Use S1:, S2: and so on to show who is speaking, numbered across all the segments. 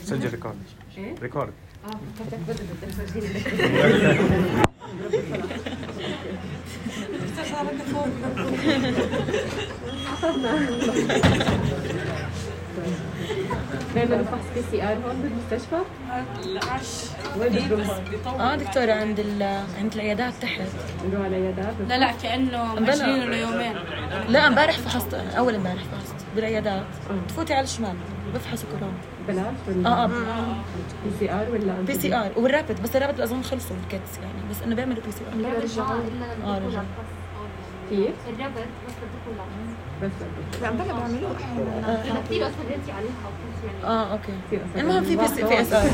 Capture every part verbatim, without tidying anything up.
S1: سجل ريكورد.
S2: ايه؟
S1: ريكورد.
S2: اه فكرت بدك تسجلي. بيعملوا فحص بي سي ار هون بالمستشفى؟ وين بدهم؟
S3: اه دكتورة عند ال عند العيادات تحت.
S2: بيروحوا على العيادات؟
S4: لا لا كأنه ماشيين له يومين.
S3: لا امبارح فحصت، اول امبارح فحصت بالعيادات. تفوتي على الشمال بفحصوا كورونا.
S2: بلاش ولا؟
S3: اه اه
S2: بي سي ار ولا؟
S3: بي سي ار والرابد، بس الرابد اظن خلصوا الكيتس يعني، بس انه بيعملوا بي سي ار.
S2: لا رجعوا
S3: اه رجعوا.
S2: كيف؟
S5: الرابط بس الدخول
S2: بس
S6: لا عم بلا بعملوه احيانا
S5: كثير اصلا انت عليها يعني
S3: اه اوكي.
S2: كثير أسهل.
S3: المهم في بي سي في اس ار.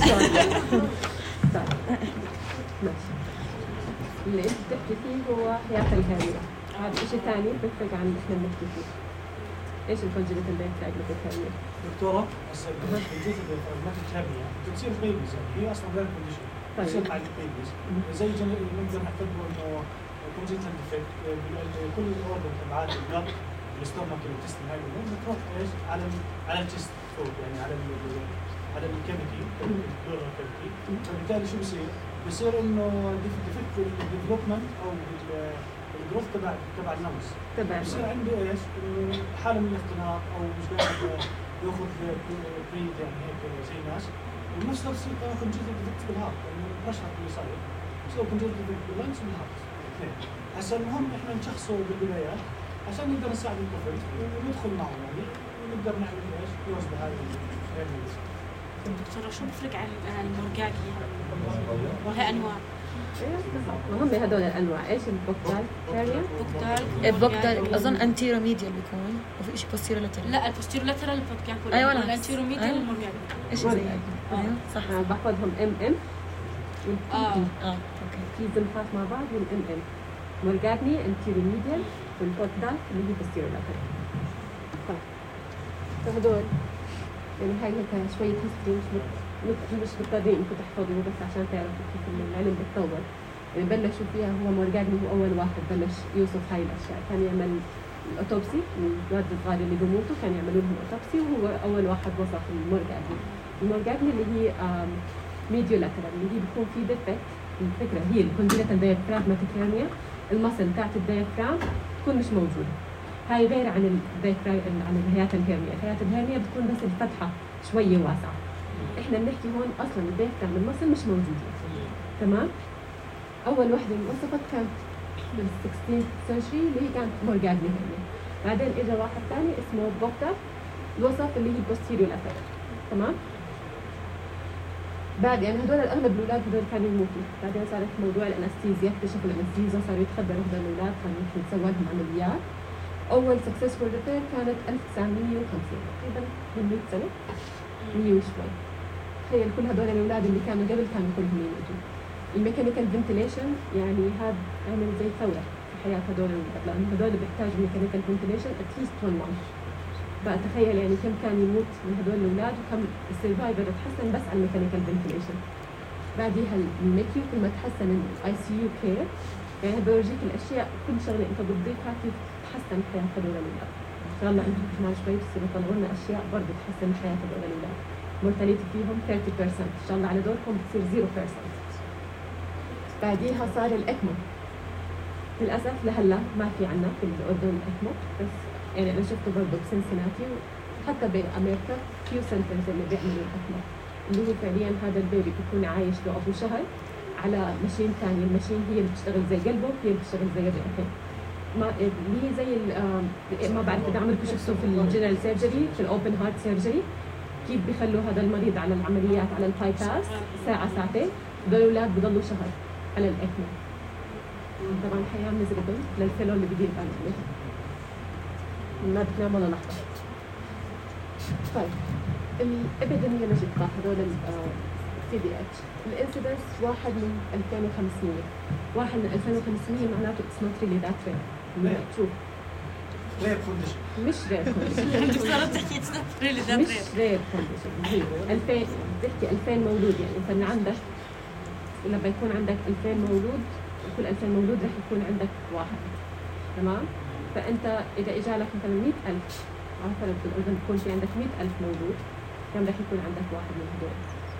S2: ماشي. اللي انت بتحكي فيه هو حياة الهامية، هذا شيء ثاني بيفرق عن اللي احنا بنحكي فيه. ايش الكونجنتال دايجنوستيك هامية؟
S7: دكتورة هسه وجود الفرماتيك هامية بتصير بيبيز، يعني هي اصلا غير كونديشن بتصير مع البيبيز زي نقدر نعتبره انه كونجنتال ديفكت. كل الاوردر تبعات البلد الاستومك الانتستين هاي بتروح ايش على على الجست فوق، يعني على ال على الكافيتي البلورال كافيتي. فبالتالي شو بصير؟ بصير انه ديفكت الديفلوبمنت او الجروث تبع تبع النمس
S2: تبع
S7: بصير عنده ايش؟ انه حاله من الاختناق او مش قادر ياخذ بريد يعني هيك زي الناس. وبنفس الوقت بصير كمان كونجنتال ديفكت بالهارت، لانه البرشر اللي صاير بصير كونجنتال ديفكت باللنس والهارت الاثنين. هسه المهم احنا نشخصه بالبدايات عشان نقدر نساعد الطفل وندخل معه يعني ونقدر نعمل ايش؟ كلوز بهاي الهيرنيز.
S4: دكتورة شو بفرق عن المورجاجي؟ وهي انواع.
S2: هم هذول الانواع. ايش البوكتال هيرنيا؟
S4: بوكتال
S3: البوكتال اظن انتيرو ميديال بيكون، وفي شيء بوستيرو لاترال.
S4: لا البوستيرو لاترال البوكتال.
S3: ايوه انا
S4: الانتيرو ميديال المورجاجي.
S3: ايش زي ايوه صح.
S2: انا باخذهم ام ام
S4: اه
S3: اه اوكي.
S2: في زنخات مع بعض والام ام. مورجاجني انتيرو ميديال والبوكتال اللي هي بوستيرو لاترال. طيب فهدول يعني هاي هيك شوية هيستوري مش مش بالتدريب انكم تحفظوا بس عشان تعرفوا كيف العلم بتطور. يعني بلشوا فيها هو مورجاجني هو أول واحد بلش يوصف هاي الأشياء، كان يعمل الأوتوبسي الولاد الصغار اللي بيموتوا كان يعملوا لهم أوتوبسي وهو أول واحد وصف المورجاجني. المورجاجني اللي هي ميديو لاترال اللي هي بيكون في ديفكت. الفكرة هي الكونجنتال دايفراغماتيك هيرنيا، المصل تاعت الدايفرام تكون مش موجودة. هاي غير عن الدايفرام عن الهيات الهيرنيا، الهيات الهيرنيا بتكون بس الفتحة شوية واسعة. احنا بنحكي هون اصلا الدايفرام المصل مش موجود. تمام؟ اول وحده انوصفت كانت بالستين سنشري اللي هي كانت مورجاجني هيرنيا. بعدين اجى واحد ثاني اسمه بوكتال الوصف اللي هي بوستيريو لاترال. تمام؟ بعد يعني هدول الاغلب الاولاد هدول كانوا يموتوا، بعدين صارت موضوع الانستيزيا، اكتشفوا الانستيزيا صاروا يتخبروا هدول الاولاد كانوا يتسوى لهم عمليات. اول سكسسفول ريبير كانت ألف وتسعمية وخمسين تقريبا من مية سنه مية وشوي. تخيل كل هدول الاولاد اللي كانوا قبل كانوا كلهم يموتوا. الميكانيكال فنتيليشن يعني هذا عمل زي ثوره في حياه هدول الاولاد، لانه هدول بيحتاجوا ميكانيكال فنتيليشن اتليست ون مانث. بقى تخيل يعني كم كان يموت من هدول الاولاد وكم السرفايفر تحسن بس على الميكانيكال فنتيليشن. بعديها الميكيو كل ما تحسن الاي سي يو كير، يعني بورجيك الاشياء كل شغله انت بتضيفها كيف تحسن حياه هدول الاولاد. ان شاء الله انتم كمان شوي بتصيروا تطلعوا لنا اشياء برضه تحسن حياه هدول الاولاد. مورتاليتي فيهم ثلاثين بالمية، ان شاء الله على دوركم بتصير صفر بالمية. بعديها صار الاكمو. للاسف لهلا ما في عنا في الاردن اكمو، بس يعني انا شفته برضه بسنسناتي وحتى بامريكا فيو سنترز اللي بيعملوا الاكمو، اللي هو فعليا هذا البيبي بيكون عايش له ابو شهر على ماشين ثانيه، الماشين هي اللي بتشتغل زي قلبه، هي اللي بتشتغل زي الرئتين. ما اللي هي زي ما بعرف اذا عمركم شفتوا في الجنرال سيرجري في الاوبن هارت سيرجري كيف بيخلوا هذا المريض على العمليات على الباي باس ساعه ساعتين، هذول الاولاد بضلوا شهر على الاكمو. طبعا حياه مزربل للفيلو اللي بدير باله ما بتنام ولا لحظه. طيب الابيديميولوجي تبع هذول السي دي اتش الانسيدنس واحد من ألفين وخمسمية، واحد من ألفين وخمسمية معناته اتس نوت ريلي ذات رير. شوف
S7: رير كونديشن
S2: مش رير كونديشن
S4: صارت تحكي اتس نوت ريلي ذات
S2: مش رير كونديشن. هي ألفين بتحكي ألفين مولود، يعني انت عندك لما يكون عندك ألفين مولود كل ألفين مولود رح يكون عندك واحد. تمام؟ فانت اذا اجى لك مثلا مئة ألف مثلا في الاردن بكون في عندك مئة ألف مولود، كم رح يكون عندك واحد من هدول.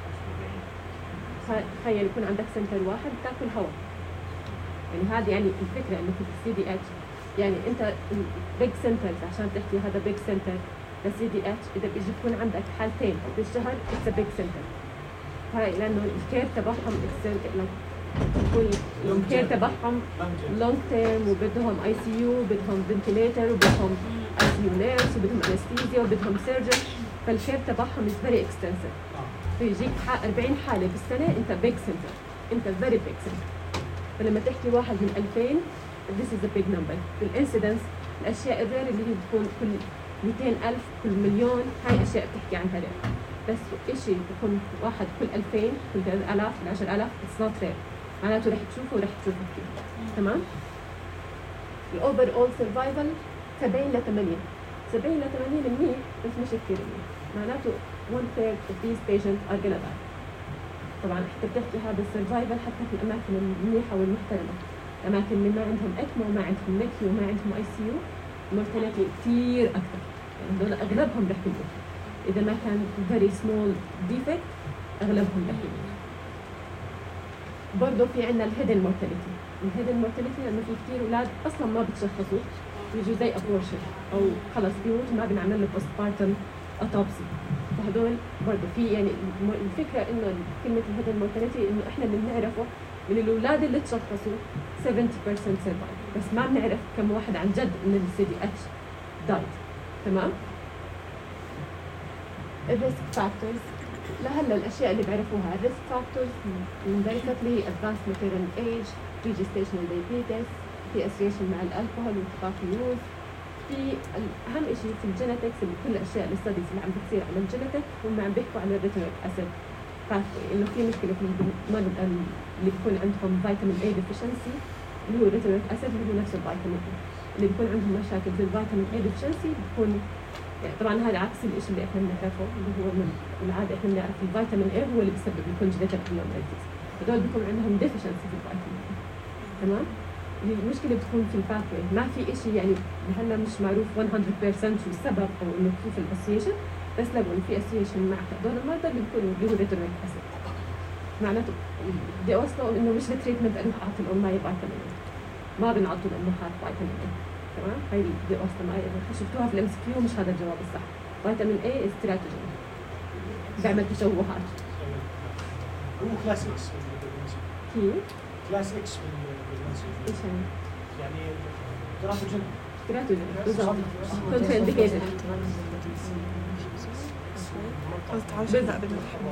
S2: تخيل يكون عندك سنتر واحد تاكل هواء. يعني هذه يعني الفكرة إنه في السي دي اتش يعني أنت البيج سنترز عشان تحكي هذا بيج سنتر للسي دي اتش إذا بيجي يكون عندك حالتين بالشهر it's a big center. هاي لأنه الكير تبعهم يكون الكير تبعهم لونج تيرم وبدهم اي سي يو وبدهم فنتيليتر وبدهم اي سي يو نيرس وبدهم انستيزيا وبدهم سيرجن فالكير تبعهم is very extensive. فيجيك أربعين حالة بالسنة أنت big center أنت very big center. فلما تحكي واحد من ألفين this is a big number. بالانسيدنس الأشياء الرير اللي هي بتكون كل مئتين ألف كل مليون هاي أشياء بتحكي عنها رير. بس إشي بكون واحد كل ألفين كل ثلاثة آلاف كل عشرة آلاف it's not rare. معناته رح تشوفه ورح تشوفه كثير. تمام؟ الأوفر أول سرفايفل سبعين لثمانين سبعين لثمانين منيح بس مش كثير منيح. معناته one third of these patients are gonna die. طبعا حتى بتحكي هذا السرفايفل حتى في الأماكن المنيحة والمحترمة. الأماكن اللي ما عندهم إكمو وما عندهم نيكيو وما عندهم أي سي يو المورتاليتي كثير أكثر. يعني هذول أغلبهم رح يموتوا. إذا ما كان very small defect أغلبهم رح يموتوا. برضه في عندنا الهيدن مورتاليتي. الهيدن مورتاليتي لأنه في كثير أولاد أصلاً ما بتشخصوا بيجوا زي أبورشن أو خلص بيموتوا ما بنعمل له بوست بارتم أوتوبسي. فهدول برضه في يعني الفكرة إنه كلمة الهيدن مورتاليتي إنه إحنا اللي بنعرفه من الأولاد اللي تشخصوا سبعين بالمية سيرفايف بس ما بنعرف كم واحد عن جد من السي دي اتش دايت. تمام؟ الريسك فاكتورز لهلا الاشياء اللي بعرفوها الريسك فاكتورز مندرجه لي ادفانس ماتيريال ايج في جيستيشنال دايابيتس في اسوشيشن مع الالكوهول والتباكو يوز في اهم شيء في الجينيتكس اللي كل الاشياء الستاديز اللي عم بتصير على الجينيتك هم عم بيحكوا على الريتينيك اسيد فاكتور انه في مشكله في المرضى اللي بيكون عندهم فيتامين اي ديفيشنسي اللي هو الريتينيك اسيد اللي هو نفس الفيتامين اللي بيكون عندهم مشاكل في الفيتامين اي ديفيشنسي بيكون يعني طبعا هذا عكس الشيء اللي احنا بنعرفه اللي هو من العاده احنا بنعرف الفيتامين اي هو اللي بيسبب الكونجنتال ابنورماليتيز هذول بيكون عندهم ديفيشنسي في الفيتامين اي. تمام؟ المشكله بتكون في الباثوي ما في شيء يعني هلا مش معروف مية بالمية شو السبب او انه كيف الاسوشيشن بس لو انه في اسوشيشن مع هذول المرضى اللي بيكونوا اللي هو ريتينيك اسيد معناته بدي اوصله انه مش التريتمنت انه اعطي الام ماي فيتامين اي ما بنعطوا الامهات فيتامين اي. تمام؟ هاي بدي اوصله معي اذا شفتوها في الام اس كيو مش هذا الجواب الصح. فيتامين اي استراتيجي بيعمل تشوهات.
S7: هو كلاس اكس
S2: كيف؟
S7: كلاس اكس بالبريجنسي
S2: ايش يعني؟
S7: يعني تراتوجين
S2: تراتوجين بالضبط كنت انديكيتد بالضبط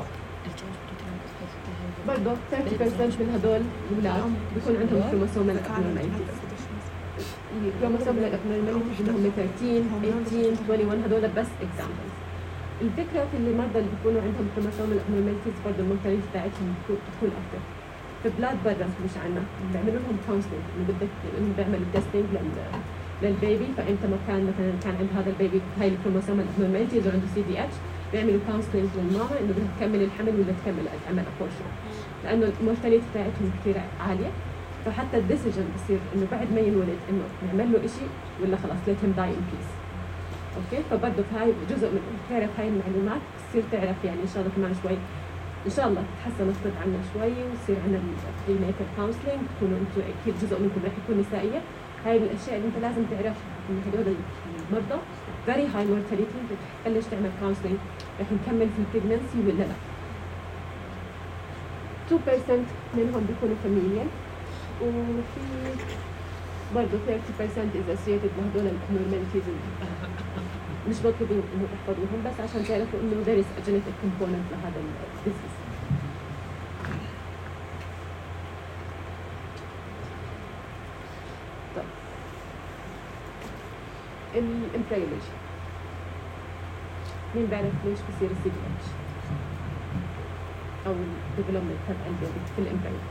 S2: برضه ثلاثين بالمية من هدول الأولاد بيكون عندهم كروموسوم الابنورماليتيز. الكروموسوم الابنورماليتيز اللي هم ثلاثة عشر ثمانية عشر واحد وعشرين هدول بس اكزامبلز. الفكرة في المرضى اللي بيكونوا عندهم كروموسوم الابنورماليتيز برضه المورتاليتي بتاعتهم بتكون أكثر. في بلاد برا مش عنا بيعملوا لهم كونسلينج انه بدك انه بيعملوا تيستينج لل للبيبي فانت ما كان مثلا كان عند هذا البيبي هاي الكروموسوم الابنورماليتيز وعنده سي دي اتش بيعملوا كونسلينج للماما انه بدها تكمل الحمل ولا تكمل تعمل ابورشن لانه المورتاليتي بتاعتهم كثير عاليه فحتى الديسيجن بصير انه بعد ما ينولد انه نعمل له شيء ولا خلاص let him die in peace. اوكي فبرضه هاي جزء من تعرف هاي المعلومات تصير تعرف يعني ان شاء الله كمان شوي ان شاء الله تتحسن الطب عنا شوي ويصير عندنا البريناتال كونسلينج تكونوا انتم اكيد جزء منكم رح يكون نسائيه. هاي من الاشياء اللي انت لازم تعرفها انه هدول المرضى very high mortality بتبلش تعمل كونسلينج رح نكمل في البريجنسي ولا لا. اثنين بالمية منهم بيكونوا familial وفي برضه ثلاثين بالمية is associated بهدول الابنورماليتيز مش مطلوبين انه تحفظوهم بس عشان تعرفوا انه there is a genetic component لهذا الديزيز. طيب الامبريولوجي مين بيعرف ليش بصير السي دي اتش او الديفلوبمنت تبع البيبي في الامبريولوجي؟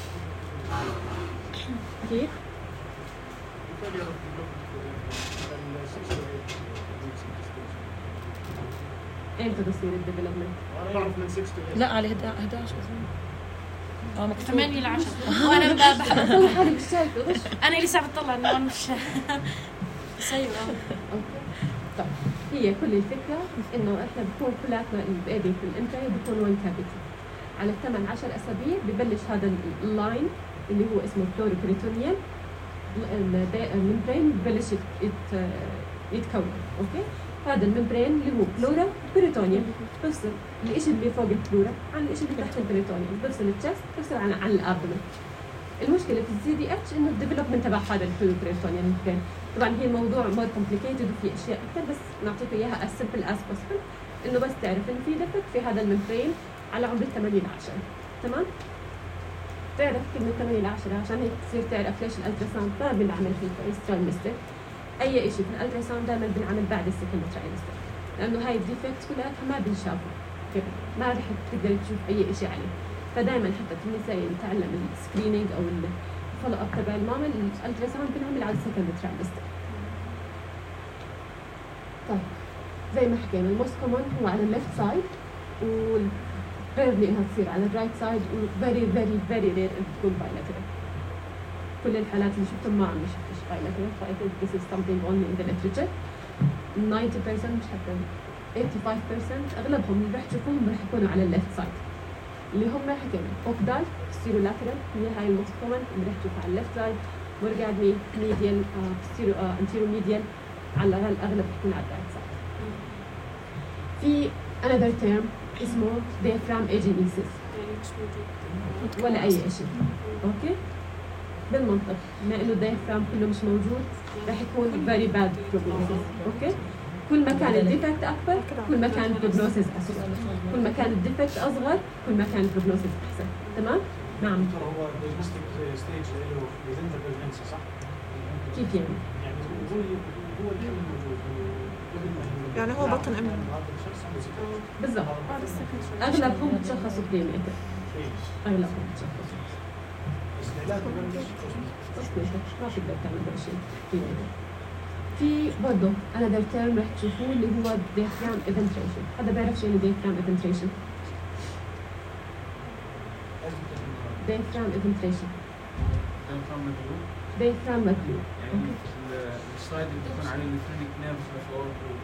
S2: كيف؟ امتى تصير الديفلوبمنت؟
S7: انا بعرف من ستة to
S3: لا على احد عشر اه مكتوب
S4: ثمانية لعشرة وانا بحب
S2: والله حالي مش شايفه غش.
S4: انا لسه بتطلع انه انا مش سيء.
S2: اوكي طيب هي كل الفكره انه احنا بكون كلاتنا البيبي في الانتري بكون وان كافيتي. على الثمان عشر اسابيع ببلش هذا اللاين اللي هو اسمه بلوريبريتونيال الممبرين ببلش يتكون. اوكي، هذا الممبرين اللي هو بلورا بريتونيال بفصل الشيء اللي فوق البلورا عن الشيء اللي تحت البريتونيال، بفصل التشست بفصل عن عن الابدومن. المشكله في السي دي اتش انه الديفلوبمنت تبع هذا البريتونيال ممبرين. طبعا هي الموضوع مور كومبليكيتد وفي اشياء اكثر، بس نعطيك اياها as simple as possible انه بس تعرف انه في ديفكت في هذا الممبرين على عمر ثمانية عشر. تمام؟ تعرف كلمه ثمانية عشر عشان هيك تصير تعرف ليش الالتراساوند ما بنعمل في الفيرست ترايمستر. اي شيء في الالتراساوند دائما بنعمل بعد السكند ترايمستر، لانه هاي الديفكت كلها ما بنشافوا قبل، ما رح تقدر تشوف اي شيء عليه. فدائما حتى في النساء اللي تعلم السكرينينج او الفولو اب تبع الماما الالتراساوند بنعمل على السكند ترايمستر. طيب زي ما حكينا الموست كومن هو على الليفت سايد، وريرلي انها تصير على الرايت سايد، وفيري فيري فيري رير انها تكون بايلاترال. كل الحالات اللي شفتهم ما عم شفتش بايلاترال، ف I think this is something only in the literature. ninety percent مش حتى eighty-five percent اغلبهم اللي رح تشوفوهم رح يكونوا على الليفت سايد، اللي هم حكينا اوكدال ستيرولاترال هي هاي الموست كومن اللي رح تشوفها على الليفت سايد، مورجادني ميديال ستيرو انتيرو ميديال على الاغلب بتكون على الرايت سايد. في another term اسمه diaphragm agenesis ولا اي شيء. اوكي، بالمنطق بما انه الدايفرام كله مش موجود رح يكون very bad prognosis. اوكي، كل ما كان الديفكت اكبر كل ما كان البروجنوسيس اسوء، كل ما كان الديفكت اصغر كل ما كان البروجنوسيس احسن. تمام؟ نعم.
S7: هو diagnostic stage له within the pregnancy صح؟
S2: كيف يعني؟
S7: يعني هو هو الحمل موجود قبل ما
S6: يعني هو بطن أمه.
S2: بالضبط، اغلبهم بتشخصوا بريميتر، اغلبهم بتشخصوا
S7: بس العلاج ببلش
S2: بس ما تقدر تعمل هذا الشيء. في برضه another term رح تشوفوه اللي هو diaphragm eventration. حدا بيعرف شو يعني diaphragm eventration؟ diaphragm eventration diaphragm مبلول.
S1: يعني السلايد اللي بيكون عليه الفرينك نيرف فوق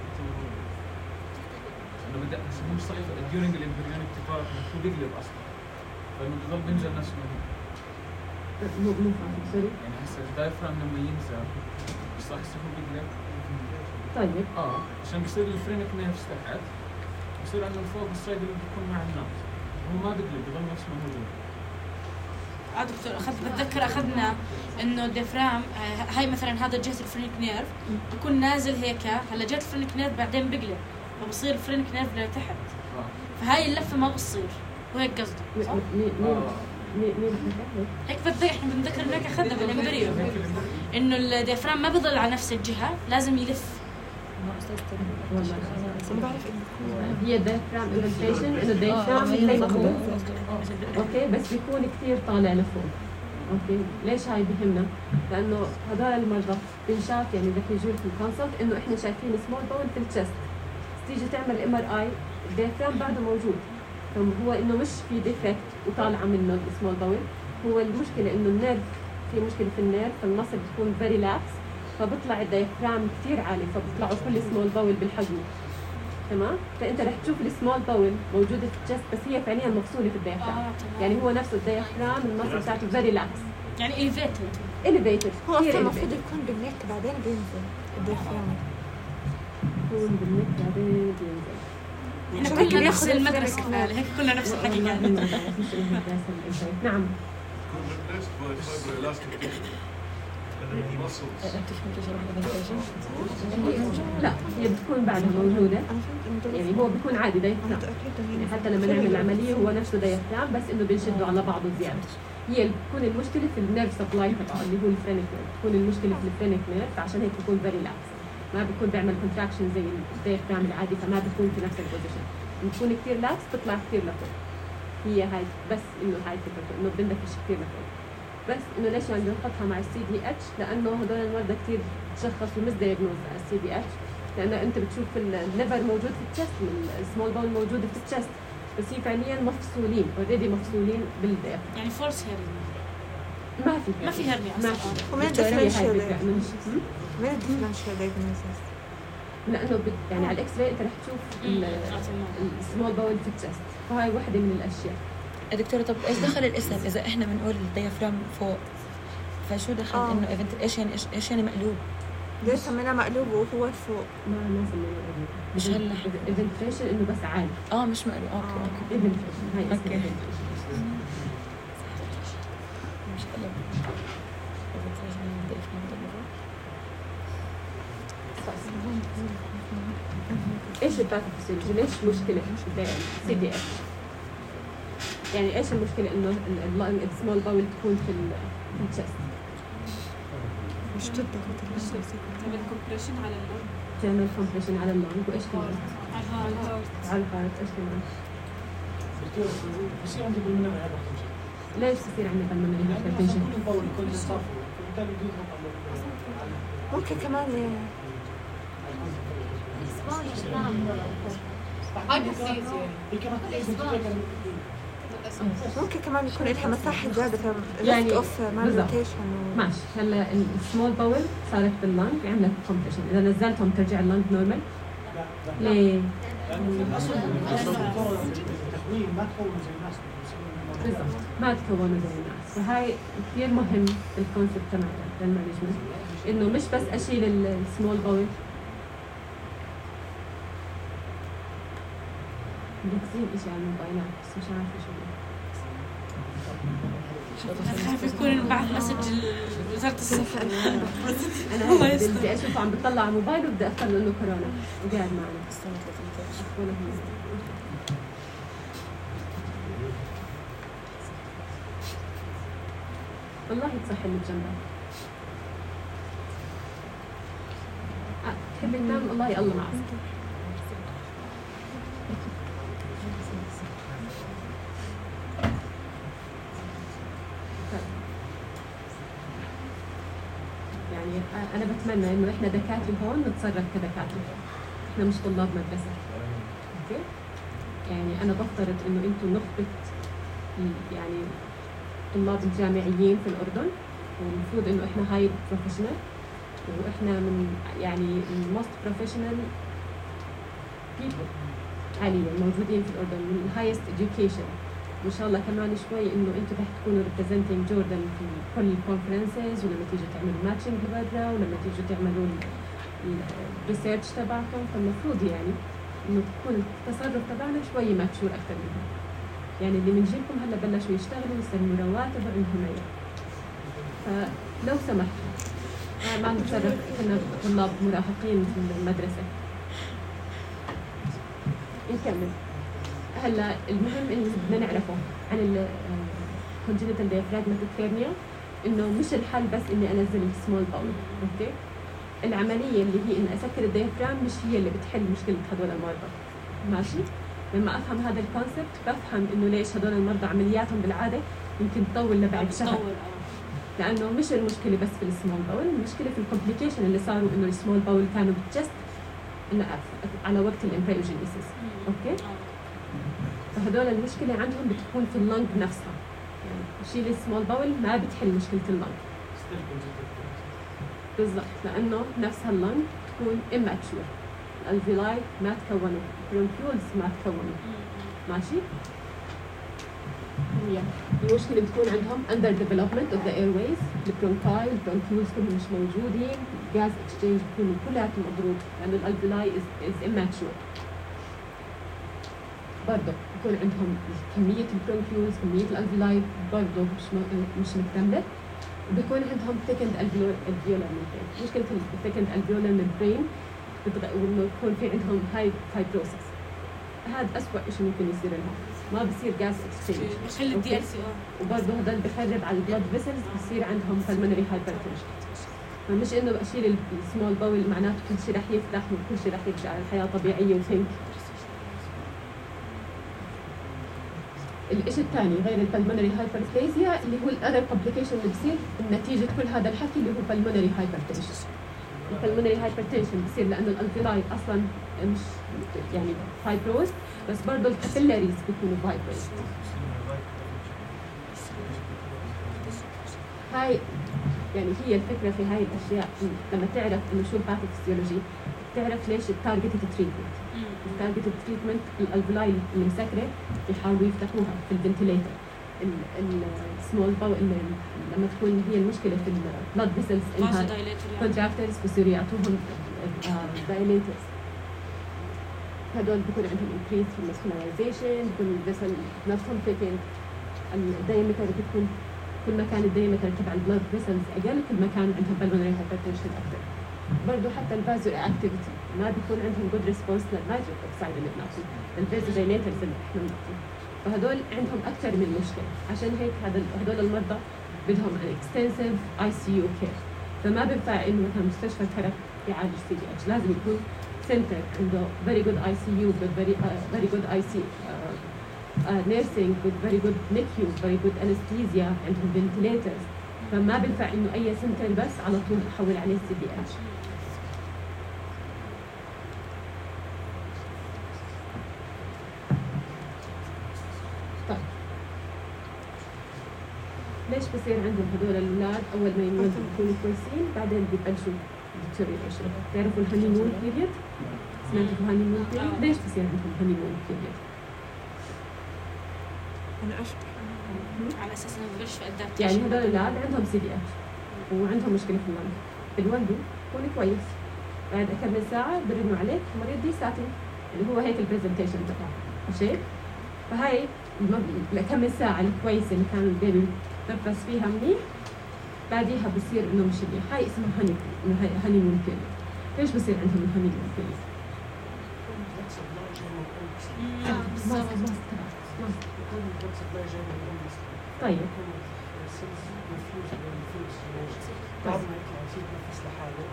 S1: انه بدا مش صحيح during الامبريونيك ديبارتمنت هو بيقلب اصلا، فانه بضل بينزل نفس ما هو.
S2: مو مو فاهم سوري.
S1: يعني هسه الدايفرام لما ينزل مش صح يصير هو بيقلب؟
S2: طيب
S1: اه عشان بيصير الفرينك نيرف تحت، بيصير عنده فوق السلايد اللي بيكون مع الناس هو ما بيقلب، بضل نفس ما هو جوا.
S4: اه دكتور اخذ بتذكر اخذنا انه الديافرام هاي مثلا هذا جهه الفرينك نيرف بكون نازل هيك، هلا جهه الفرينك نيرف بعدين بقلب فبصير الفرينك نيرف لتحت،
S1: اه
S4: فهاي اللفه ما بتصير، وهيك قصدي صح؟
S2: مين مين مين
S4: هيك بتذكر احنا بنذكر انك اخذنا بالامبريو انه الديافرام ما بضل على نفس الجهه، لازم يلف.
S2: والله
S6: ما بعرف إنه
S2: هي diaphragm eventration انه الدايفرام هي مخلوق. اوكي، بس بيكون كثير طالع لفوق. اوكي، ليش هاي بهمنا؟ لانه هذول المرضى بنشاف يعني رح يجوا في الكونسلت انه احنا شايفين سمول باول في التشست، تيجي تعمل ام ار اي الدايفرام بعده موجود، فهو انه مش في ديفكت وطالعه منه السمول باول، هو المشكله انه النيرف في مشكله في النيرف، فالمصل بتكون فيري لاكس، فبطلع الدايفرام كثير عالي، فبيطلعوا كل سمول باول بالحجم. تمام؟ فانت رح تشوف السمول باول موجوده في الجست بس هي فعليا مفصوله في الدايفرام.
S4: اه تمام.
S2: يعني هو نفسه الدايفرام المصل بتاعته فيري لاكس
S4: يعني اليفيتد
S2: اليفيتد
S6: هو أصلا
S2: كثير
S6: المفروض
S2: elevated.
S6: يكون بالنك بعدين بينزل الديافرام.
S2: يكون بالنك بعدين بينزل.
S4: احنا
S6: عشان هيك
S4: كلنا
S6: بياخذ
S4: نفس المدرسه،
S6: الفرينك نيرف.
S4: هيك كلنا نفس الحكي قاعدين.
S2: نعم. لا هي بتكون بعدها موجوده،
S6: أنا فهمت إنه
S2: يعني هو بيكون عادي دايفرام،
S6: متأكدة
S2: يعني
S6: هي
S2: حتى لما نعمل العمليه هو نفسه دايفرام بس انه بنشده على بعضه زياده. هي بتكون المشكله في النيرف سبلاي تبعه اللي هو الفرينك نيرف، بتكون المشكله في الفرينك نيرف، فعشان هيك بيكون فيري لاكس، ما بيكون بيعمل كونتراكشن زي الدايفرام العادي، فما بيكون في نفس البوزيشن. بتكون كثير لاكس بتطلع كثير لفوق. هي هاي بس انه هاي فكرته انه بندفش كثير لفوق. بس انه ليش يعني بنحطها مع السي دي اتش؟ لانه هدول المرضى كثير بتشخصوا مس دايجنوز على السي دي اتش، لانه انت بتشوف الليفر موجود في التشست، السمول باول موجوده في التشست، بس هي فعليا مفصولين اوريدي مفصولين بالدايفرام.
S4: يعني فورس هيرني
S2: ما في
S4: ما في هرني
S2: ما
S4: اصلا.
S2: في
S6: ومن
S2: دكتورة، هي هاي
S6: الديفرنشال
S2: الفكرة. من-
S6: من الديفرنشال دايجنوزيس
S2: لانه بت... يعني على الاكس راي انت رح تشوف السمول باول في الشست، فهاي وحده من الاشياء.
S3: دكتورة طب ايش دخل الاسم اذا احنا بنقول الديافرام فوق، فشو دخل
S6: آه.
S3: انه ايفنت ايش يعني ايش, إيش يعني مقلوب؟
S6: ليش سميناه مقلوب وهو فوق؟
S2: ما ما سميناه
S3: مش هلا
S2: ايفنتريشن انه بس عالي.
S3: اه مش مقلوب. اوكي اوكي
S2: ايفنتريشن هاي اسمها
S3: اوكي
S2: eventrition.
S3: مش قلب
S2: ايش الباثوفيسيولوجي؟ ليش مشكله سي دي اف؟ يعني ايش المشكله انه السمول باول تكون في في الشست؟
S6: مش تضغط
S5: تعمل كومبريشن على اللنج،
S2: تعمل كومبريشن على اللنج، وايش كمان؟
S5: على الهارت.
S2: على الهارت. ايش كمان؟
S7: دكتور بصير عندي بالمنوي هذا كل شيء.
S2: ليش بصير عندنا بالمنري
S7: لأنه
S2: هايبرتنشن؟
S7: كل البول كل الصفو فبالتالي بيضغط على
S6: ممكن كمان ممكن كمان يكون لها مساحة زيادة
S2: يعني
S6: اوف مالروتيشن
S2: ماشي. هلا السمول باول صارت باللنج عملت كومبريشن، اذا نزلتهم ترجع اللنج نورمال؟ ليه؟
S7: لأنه في الأصل الأصل التكوين ما تكون زي الناس.
S2: بالضبط ما تكونوا زي الناس، فهاي كثير مهم الكونسبت تبع المانجمنت، انه مش بس اشيل السمول باول. بكتير اشي على الموبايلات بس مش عارفه شو
S4: خايف يكون بعد مسج وزارة الصحة.
S2: انا هيك بدي اشوفه عم بطلع على الموبايل وبدي افتكر انه كورونا وقاعد معنا. ولا هي. والله تصح اللي بجنبك. آه، تحبي تنام؟ والله الله معك. يعني أنا بتمنى إنه إحنا دكاترة هون نتصرف كدكاترة، إحنا مش طلاب مدرسة، أوكي؟ يعني أنا بفترض إنه أنتم نخبة يعني طلاب الجامعيين في الأردن، والمفروض إنه إحنا هاي بروفيشنال، وإحنا من يعني الموست بروفيشنال بيبل حاليا موجودين في الأردن من الهايست education. وإن شاء الله كمان شوي إنه أنتم رح تكونوا representing جوردن في كل الكونفرنسز، ولما تيجوا تعملوا ماتشنج لبرا، ولما تيجوا تعملوا الريسيرش تبعكم، فالمفروض يعني إنه تكون التصرف تبعنا شوي ماتشور أكثر منهم. يعني اللي بنجيبكم هلا بلشوا يشتغلوا يستلموا رواتب وعندهم عيال. فلو سمحتوا ما نتصرف كنا طلاب مراهقين في المدرسة. نكمل. هلا المهم اللي بدنا نعرفه عن ال congenital diaphragmatic hernia انه مش الحل بس اني انزل السمول باول، اوكي؟ العمليه اللي هي اني اسكر الديافرام مش هي اللي بتحل مشكله هدول المرضى، ماشي؟ لما افهم هذا الكونسبت بفهم انه ليش هدول المرضى عملياتهم بالعاده يمكن تطول لبعد شهر، لانه مش المشكله بس في السمول باول، المشكله في الكومبليكيشن اللي صاروا انه السمول باول كانوا بالجست انه على وقت الامبريوجينيسيس، اوكي؟ فهدول المشكلة عندهم بتكون في اللنج نفسها، يعني شيل السمول باول ما بتحل مشكلة اللنج بالضبط، لأنه نفسها اللنج تكون immature، الالفيلاي ما تكونوا، برونكيولز ما تكونوا، ماشي؟ هي المشكلة بتكون عندهم under development of the airways، البرونكاي البرونكيولز كلهم مش موجودين، gas exchange بيكونوا كلياتهم مضروب لأنه الالفيلاي is, is immature. برضه يكون عندهم كمية البرونكيولز كمية الالفيلاي برضه مش مش مكتملة، وبيكون عندهم thickened alveolar membrane. مشكلة thickened alveolar membrane وإنه يكون في عندهم high fibrosis. هذا أسوأ شيء ممكن يصير لهم، ما بصير gas exchange.
S4: بخلي الدي ال سي
S2: وبرضه هذول بخرب على البلاد فيسلز، بصير عندهم pulmonary hypertension. فمش إنه أشيل السمول باول معناته كل شيء رح يفتح وكل شيء رح يرجع للحياة طبيعية وثينك. الشيء الثاني غير البلمونري هايبربليزيا اللي هو الاذر كومبليكيشن اللي بصير نتيجه كل هذا الحكي اللي هو بالمونري هايبرتنشن. البلمونري هايبرتنشن بصير لانه الالفيلاي اصلا مش يعني فايبروز، بس برضه الكابيلاريز بيكونوا فايبروز. هاي يعني هي الفكره في هاي الاشياء لما تعرف انه شو الباثوفيسيولوجي تعرف ليش التارجتد تريتمنت. التارجتد تريتمنت الالفلاي اللي مسكره يحاولوا يفتحوها في الفنتليتر. السمول باو لما تكون هي المشكله في البلاد فيسلز انها كونتراكترز بصيروا يعطوهم دايليترز. هدول بكون عندهم increase في المسكولاريزيشن، بكون الفيسل نفسهم ثيكن. الدايمتر بتكون كل ما كان الدايمتر تبع البلاد فيسلز اقل كل ما كان عندهم بالمونري هايبرتنشن اكثر. برضه حتى الفازو اكتيفيتي ما بيكون عندهم جود ريسبونس للنيتريك اوكسايد اللي بنعطيه، الفازو دايليترز اللي احنا بنعطيه. فهدول عندهم اكثر من مشكله، عشان هيك هذا هدول المرضى بدهم اكستنسيف اي سي يو كير. فما بينفع انه مثلا مستشفى الكرك يعالج سي دي اتش، لازم يكون سنتر عنده very good I C U with very uh, very good I C uh, uh, nursing with very good N I C U very good anesthesia عندهم ventilators. فما بينفع انه اي سنتر بس على طول احول عليه سي دي اتش. طيب ليش بصير عندهم هدول الاولاد اول ما ينولدوا بيكونوا كويسين بعدين ببلشوا deterioration؟ تعرفوا الهانيمون بيريد؟ سمعتوا الهانيمون بيريد؟ ليش بصير عندهم هانيمون بيريد؟
S6: انا اشبه
S4: على اساس انه ببلش في ادابتيشن.
S2: يعني هدول الاولاد عندهم سي دي اتش وعندهم مشكله في الولد، بنولدوا بكون كويس، بعد كم من ساعه برنوا عليك المريض دي ساتن اللي هو هيك البرزنتيشن تبعه، ماشي؟ فهاي لكم من ساعه الكويسه اللي كان البيبي تنفس فيها منيح بعديها بصير انه مش منيح. هاي اسمها هاني هانيمون بيريد. ليش بصير عندهم الهانيمون بيريد؟ طيب
S7: بعد ما يطلع يصير يتنفس لحاله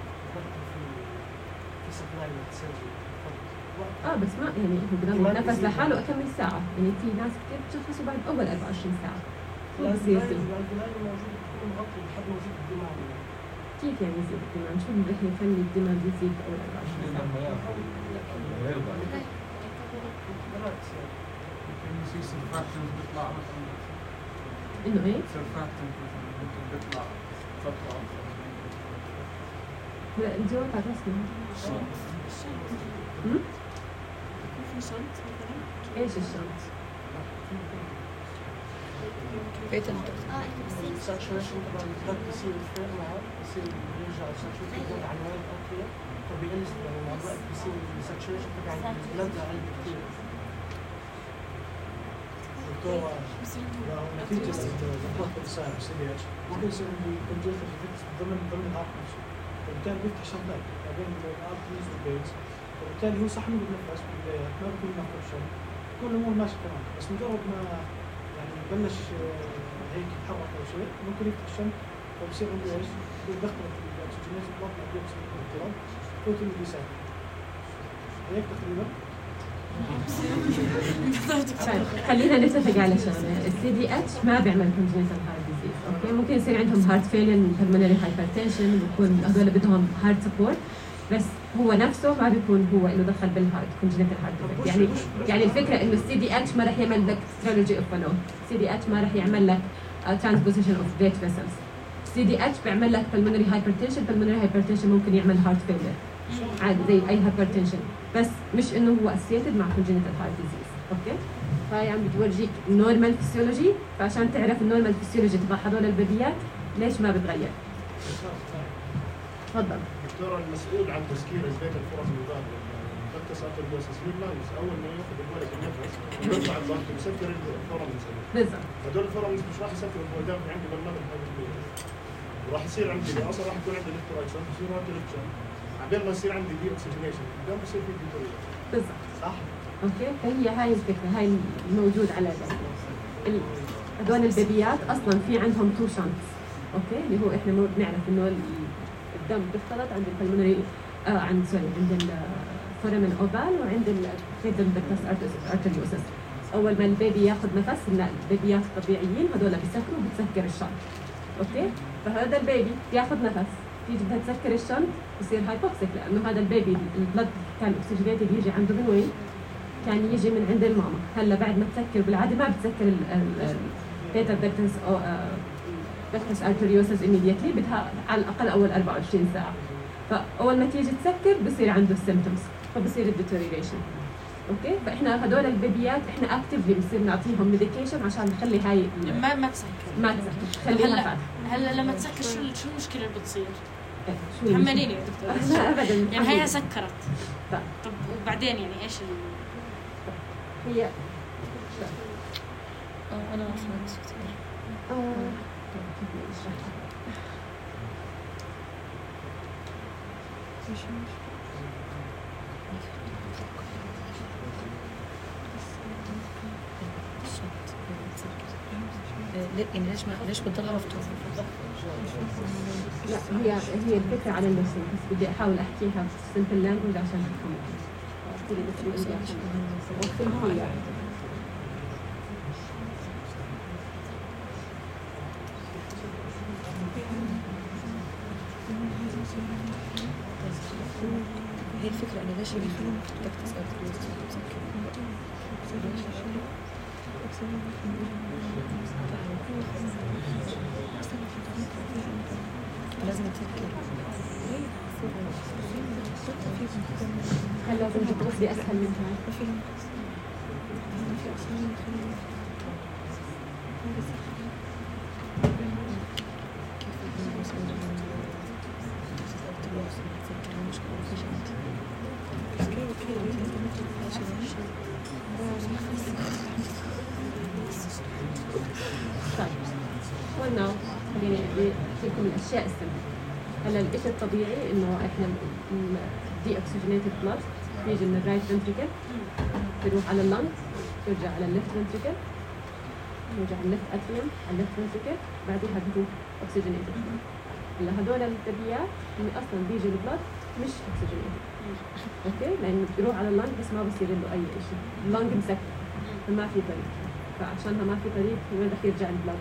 S7: في سبلاي سيرجري.
S2: اه بس ما يعني هو بدنا يتنفس لحاله اكمل ساعه، يعني في ناس كثير بتشخصوا بعد اول أربعة وعشرين ساعه. شو بصير فيه؟
S7: الفلاي موجود بيكون مغطي لحد ما يزيد الدماغ.
S2: كيف يعني يزيد الدماغ؟ شو اللي رح يخلي الدماغ يزيد اول أربعة وعشرين ساعه؟
S1: في سيرفاكتنت بيطلع مثلا
S2: انه ايه؟
S1: سيرفاكتنت مثلا ممكن بيطلع فترة أكثر.
S2: لا الجواب على رسمي. امم؟
S5: في شنط مثلا؟
S2: ايش الشنط؟
S3: بيت
S7: الساتشوريشن طبعا البلد بصير يفرق معه، بصير يرجع الساتشوريشن يكون على الوالد اوكي، فبيقل يعني مع الوقت بصير الساتشوريشن تبع البلد اقل بكثير. دكتور نتيجة الضغط السائل سي دي اتش ممكن يصير عندي كونجكتيف ديفكتس ضمن ضمن الهارت نفسه، فبالتالي بيفتح شنطات ما بين الارتريز والبيز، فبالتالي هو صح انه بيتنفس في البدايات ما بيكون معه اوبشن، بيكون الامور ماشيه تمام، بس مجرد ما يعني بلش هيك يتحرك او شيء ممكن يفتح الشنط فبصير عنده ايش؟ بيدخل في الاكسجينيشن بلوك ما بيوصل للاضطراب بروتين بيساعد. هيك تقريبا.
S2: خلينا نتفق على شغله، السي دي اتش ما بيعمل كونجنتال هارت ديزيز، اوكي؟ ممكن يصير عندهم هارت فيلر من بالمونري هايبرتنشن ويكون هذول بدهم هارت سبورت، بس هو نفسه ما بيكون هو انه دخل بالهارت كونجنتال هارت ديزيز. يعني يعني الفكره انه السي دي اتش ما راح يعمل لك سترولوجي اوف فالو، السي دي اتش ما راح يعمل لك ترانسبوزيشن اوف بليد فيسلز. السي دي اتش بيعمل لك بالمونري هايبرتنشن، بالمونري هايبرتنشن ممكن يعمل هارت فيلر عادي زي اي هايبرتنشن، بس مش انه هو اسيتد مع كونجنتال هارت ديزيز، اوكي؟ فهي عم بتورجيك نورمال فيسيولوجي، فعشان تعرف النورمال فيسيولوجي تبع هذول البيبيات ليش ما بتغير. تفضل.
S8: دكتور المسؤول عن تسكير البيت الفرص المضاد المفتس اتروبيوسس لللاينز اول ما ياخذ الولد النفس يطلع الضغط يسكر الفورامنز.
S2: بالضبط.
S8: هذول الفورامنز مش راح يسكروا الفويدان عندي بالنبض هذا وراح يصير عندي اصلا راح يكون عندي الكترولايتس يصير هارت ريتشن عبين ما يصير عندي دي اوكسجينيشن قدام بصير في ديتوريشن.
S2: بالضبط.
S8: صح؟
S2: اوكي؟ فهي هاي الفكره، هاي الموجود على ال هذول البيبيات اصلا في عندهم تو شانس، اوكي؟ اللي هو احنا بنعرف انه الدم بيختلط عند البلمونري آه عند سوري عند الفورامين اوفال وعند الفيدم دكتس ارتريوسس. اول ما البيبي ياخذ نفس، البيبيات الطبيعيين هذول بيسكروا بتسكر الشنط، اوكي؟ فهذا البيبي بياخذ نفس تيجي بدها تسكر الشنط بصير هايبوكسيك، لانه هذا البيبي البلد كان اوكسجينيتد يجي عنده من وين؟ كان يجي من عند الماما. هلا بعد ما تسكر بالعاده ما بتسكر البيتا دكتس ductus arteriosus immediately بدها على الأقل أول أربعة وعشرين ساعة. فأول ما تيجي تسكر بصير عنده symptoms فبصير الdeterioration. أوكي فإحنا هدول البيبيات إحنا actively بصير نعطيهم medication عشان نخلي هاي
S4: ما ما تسكر
S2: ما تسكر خليها
S4: هلا
S2: فاتحة.
S4: هلا لما تسكر شو شو المشكلة اللي بتصير؟
S2: شو
S4: تحمليني يا دكتور.
S2: لا أبدا
S4: يعني هي سكرت.
S2: طيب.
S4: طب وبعدين يعني إيش ال...
S2: هي
S3: اه انا اصلا كثير
S2: آه. كيف بدي أشرحها؟
S3: ليه يعني ليش ما ليش بتضلها مفتوحة؟
S2: لا هي هي الفكرة على النفسين بس بدي أحاول أحكيها في simple language عشان تفهموا. أحكي بس بإيدي عشان أوصلكم إياها.
S3: هي الفكرة أنا ليش بدك تسأل لازم تفكر
S2: هل لازم تتوصلي أسهل من هاي؟ طيب قلنا خليني احكي لكم الاشياء السهله. هلا الشيء الطبيعي انه احنا الدي اوكسجينيتد بلاد بيجي من الرايت فنتريكل بيروح على اللنج بيرجع على الليفت فنتريكل بيرجع على الليفت اتريوم على الليفت فنتريكل بعدها بيروح اوكسجينيتد. هلا هدول التبيات اصلا بيجي البلاد مش اوكسجينيتد اوكي لانه بيروح على اللنج بس ما بصير له اي شيء اللنج مسكر فما في طريق فعشانها ما في طريق وين رح يرجع البلاد؟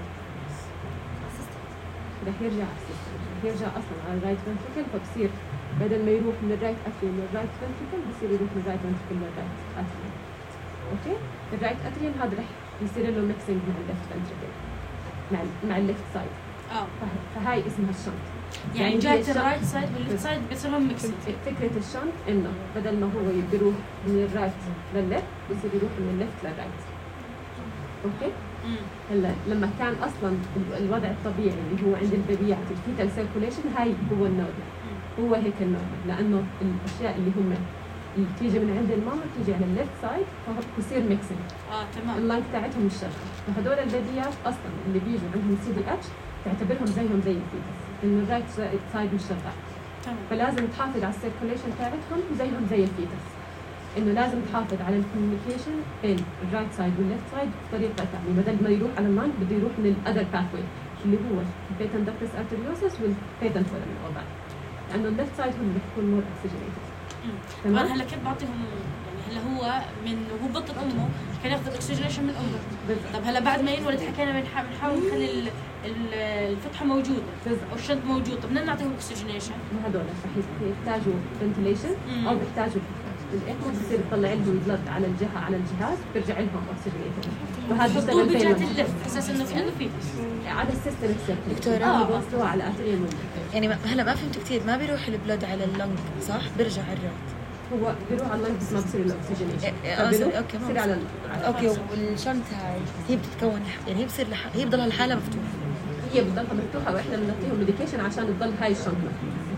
S2: رح يرجع على السيستم رح يرجع اصلا على الرايت فنتريكل فبصير بدل ما يروح من الرايت اتريوم للرايت فنتريكل بصير يروح من الرايت فنتريكل للرايت اتريوم اوكي الرايت اتريوم هذا رح يصير له ميكسينج مع الليفت فنتريكل مع مع الليفت سايد
S4: اه
S2: فهاي اسمها الشنط
S4: يعني
S2: يعني
S4: جاية
S2: الشنط-
S4: الرايت سايد والليفت سايد بيصير لهم ميكسينج.
S2: فكرة الشنط انه بدل ما هو بيروح من الرايت للليفت بصير يروح من الليفت للرايت اوكي هلا لما كان اصلا الوضع الطبيعي اللي هو عند البيبيات الفيتال سيركوليشن هاي هو النورمال هو هيك النورمال لانه الاشياء اللي هم اللي تيجي من عند الماما تيجي على الليفت سايد فبصير ميكسينج
S4: اه تمام.
S2: اللنج تاعتهم مش شغال فهدول البيبيات اصلا اللي بيجوا عندهم سي دي اتش تعتبرهم زيهم زي الفيتس انه الرايت سايد مش شغال
S4: تمام.
S2: فلازم تحافظ على السيركوليشن تاعتهم زيهم زي الفيتس انه لازم تحافظ على الكوميونيكيشن بين الرايت سايد والليفت سايد بطريقه ثانيه بدل ما يروح على اللانج بده يروح من الاذر باثوي اللي هو البيتن دكتس ارتريوسس والبيتن فورامين اوفال لانه الليفت سايد هو اللي بيكون مور اوكسجينيتد.
S4: طبعا هلا كيف بعطيهم يعني هلا هو من هو بطن امه كان ياخذ الاكسجينيشن من امه. طب هلا بعد ما ينولد حكينا بنحاول بنحاول نخلي ال- ال- الفتحه موجوده او الشنط موجود. طب بدنا نعطيهم اكسجينيشن
S2: هذول رح يحتاجوا فنتيليشن او بيحتاجوا الايكو بصير يطلع لهم بلد على الجهه على الجهاز بيرجع لهم اوكسجينيتد وهذا
S4: حطوه
S2: بدل
S4: بجهه اللفت اساس انه في عنده فيتس.
S2: على السيستم السيركل
S3: دكتورة.
S2: اه بوصلوها على اتريوم
S3: يعني ما هلا ما فهمت كثير ما بيروح البلود على اللنج صح؟ بيرجع على الرايت.
S2: هو بيروح على اللنج بس ما بصير له اوكسجينيشن
S3: إيه، آه، سوري، أوكي، ما
S2: بصير على على
S3: اوكي والشنط هاي هي بتتكون يعني هي بصير لح... هي بضلها لحالها مفتوحة.
S2: هي بتضلها مفتوحه واحنا بنعطيهم ميديكيشن عشان تضل هاي الشنطه.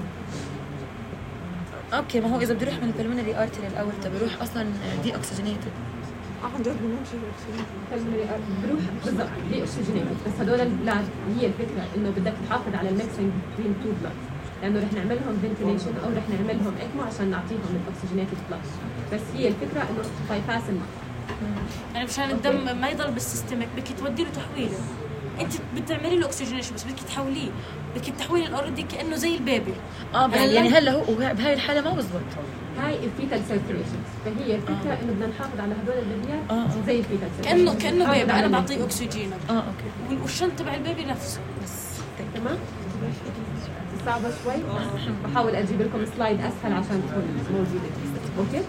S3: اوكي ما هو اذا بده يروح من البلمونري ارتري الاول طب بيروح اصلا دي اوكسجينيتد.
S6: اه عن جد بنمشي
S2: بروح بالضبط دي اوكسجينيتد بس هدول البلاد هي الفكره انه بدك تحافظ على الميكسينج بين تو بلاد لانه رح نعمل لهم فنتيليشن او رح نعمل لهم اكمو عشان نعطيهم الاوكسجينيتد بلاد بس هي الفكره انه باي باس
S4: يعني مشان الدم ما يضل بالسيستمك بدك تودي له تحويله. انت بتعملي له اكسجينيشن بس بدك تحوليه بدك التحويل الاوريدي كانه زي البيبي.
S3: اه يعني, يعني هلا هو بهاي الحالة ما بزبط.
S2: هاي الفيتال سيركيوليشن فهي الفكره
S3: آه.
S2: انه بدنا نحافظ على هدول البيبيات
S3: آه، آه.
S2: زي الفيتال
S4: كانه كانه بيبي انا
S2: على
S4: بعطيه اكسجين
S3: اه اوكي
S4: والشنط تبع البيبي نفسه.
S3: بس
S2: تمام صعبه شوي بحاول اجيب لكم سلايد اسهل عشان تكون موجوده اوكي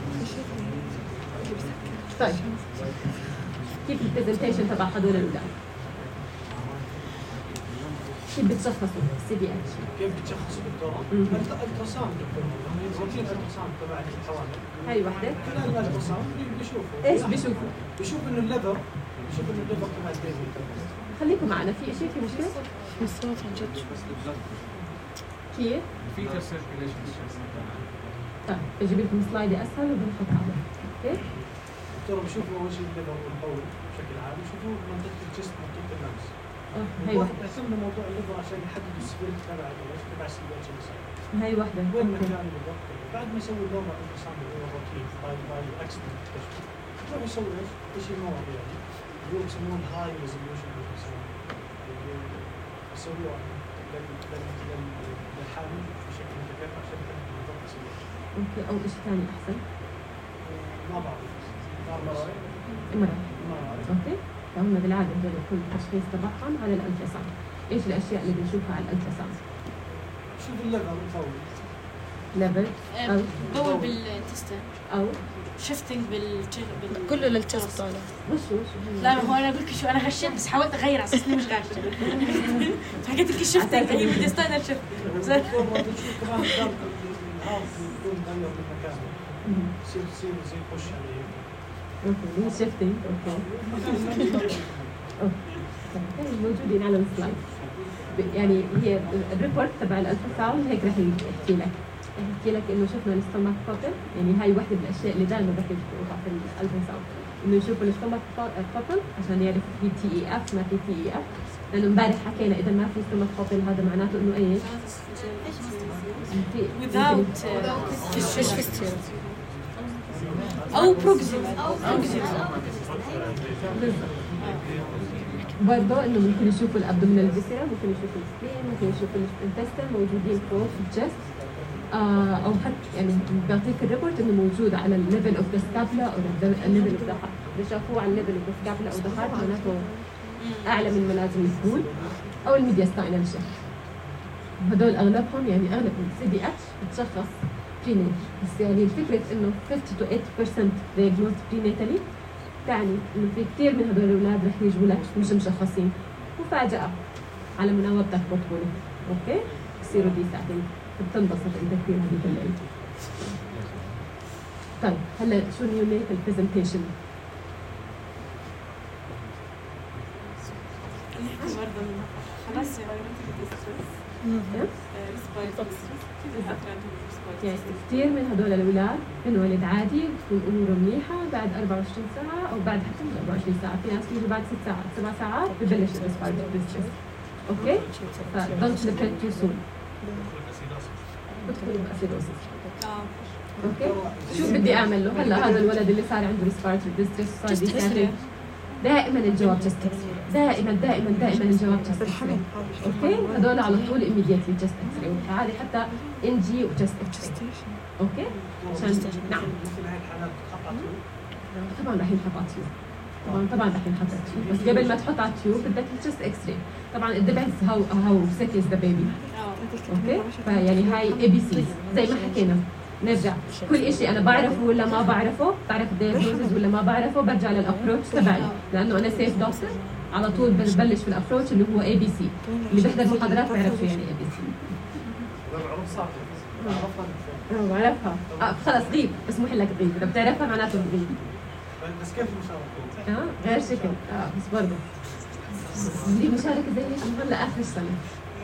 S2: طيب كيف البرزنتيشن تبع هدول الاولاد كيف بتشخصوا السي بي اتش؟
S7: كيف بتشخصوا دكتورة؟ التراساوند دكتورة، روتين التراساوند تبع الحوامل.
S2: هاي وحدة.
S7: خلال الالتراساوند بيشوفوا.
S2: ايش بيشوفوا؟
S7: بيشوف انه الليفر بيشوف انه الليفر تبع البيبي.
S2: خليكم معنا، في شيء في مشكلة؟
S3: الصوت عن جد
S2: كيف؟
S1: فيتر سيركيليشن
S2: طيب بجيب لكم سلايدي اسهل وبنحط عليه، اوكي؟
S7: الدكتور بيشوفوا اول شيء الليفر والبول بشكل عام، بيشوفوا منطقة الجسم منطقة اللمس.
S2: اه هاي وحدة.
S7: بيعتمدوا موضوع الليفر عشان يحددوا السبيريت تبع تبع السي بي اتش اللي صار.
S2: هاي وحدة.
S7: وين
S2: اوكي.
S7: مكانه بالضبط؟ بعد ما يسوي النورمال التراساوند اللي هو الروتين باي باي اكسيدنت تكتشف. بروح يسوي ايش؟ شيء نوع يعني اللي هو بسموه الهاي ريزوليوشن التراساوند. يسووه للحامل بشكل متكرر عشان يحدد بالضبط السبب.
S2: اوكي، او شيء ثاني احسن.
S7: ما بعرف. ما بعرف.
S2: امرأة.
S7: ما بعرف.
S2: اوكي؟ فهم بالعادة هذول كل التشخيص تبعهم على الالتراساوند. ايش الاشياء اللي بنشوفها على الالتراساوند؟
S7: شوف الليفر الفوري.
S2: ليفل او
S4: بول بالتستن
S2: او
S4: شيفتنج بال
S3: كله للتست طالع.
S2: وش وش
S4: لا هو انا اقول لك شو انا غشيت بس حاولت اغير على اساس اني مش غاشة حكيت لك الشيفتنج هي بدي استنى الشيفت
S7: الدكتور ما بتشوف كمان قدام الهارت يكون مغير من مكانه. يصير يصير زي بوش عليه.
S2: اوكي هي شيفتنج. اوكي اوكي موجودين على السلايد. يعني هي الريبورت تبع الالتراساوند هيك رح يحكي لك يحكي لك انه شفنا الستومك بابل، يعني هاي وحده من الاشياء اللي دائما رح يشوفوها في الالتراساوند، انه يشوفوا الستومك بابل عشان يعرف في تي اي اف ما في تي اي اف، لانه امبارح حكينا اذا ما في ستومك بابل هذا معناته انه ايش؟
S4: without فيش فيستيل او بروكسيمال
S2: برضه انه ممكن يشوفوا الابدومينال فيسيرا، ممكن يشوفوا السبين، ممكن يشوفوا الانتستين موجودين فوق في الجست، آه او حتى يعني بيعطيك الريبورت انه موجود على الليفل اوف ذا سكابلا او الليفل اوف ذا هارت، اذا شافوه على الليفل اوف ذا سكابلا او ذا هارت معناته اعلى من ما لازم يكون، او الميدياستاينال شيفت. هدول اغلبهم يعني اغلب السي بي اتش بتشخص برينيت، بس يعني الفكره انه خمسة to eight percent diagnosed prenatally تعني انه في كثير من هدول الاولاد رح يجوا لك مش مشخصين مفاجاه على مناوبتك بطولة، اوكي؟ بصيروا دي ساعتين بتنبسط انت كثير هذيك الليل. طيب هلا شو النيونيتال برزنتيشن؟
S5: خلاص
S2: يعني كثير من هدول الاولاد بنولد عادي بتكون اموره منيحه بعد أربعة وعشرين ساعه او بعد حتى مش أربعة وعشرين ساعه، في ناس بيجوا بعد ست ساعات سبع ساعات ببلش الريسبيرتوري ديستريس، اوكي؟ فدونت لوك تو سون بدخل باسيدوسيس. اوكي؟ شو بدي اعمل له؟ هلا هذا الولد اللي صار عنده ريسبيرتوري ديستريس صار ديساتيك، دائما الجواب جست دائما دائما دائما الجواب جست اكس راي، اوكي؟ هذول على طول immediately جست اكس راي، وهذه حتى ان جي وجست اكس راي، اوكي؟ عشان نعم
S7: مثل هاي الحالات بتحط على التيوب؟
S2: طبعا راح ينحط على التيوب، طبعا طبعا راح ينحط على التيوب، بس قبل ما تحط على التيوب بدك جست اكس راي، طبعا it depends how how sick is the baby، اوكي؟ فيعني هاي اي بي سي زي ما حكينا، نرجع كل شيء انا بعرفه ولا ما بعرفه، بعرف الدياجنوزز ولا ما بعرفه، برجع للابروتش تبعي، لانه انا سيف دكتور على طول ببلش في الابروتش اللي هو اي بي سي، اللي بيحضر محاضرات بيعرف شو يعني اي بي سي. اه بعرفها، اه خلص غيب بس مو لك غيب، اذا بتعرفها معناته غيب.
S7: بس كيف المشاركة؟
S2: اه غير شكل، اه بس برضه بدي مشاركة زي هيك من هلا اخر السنة.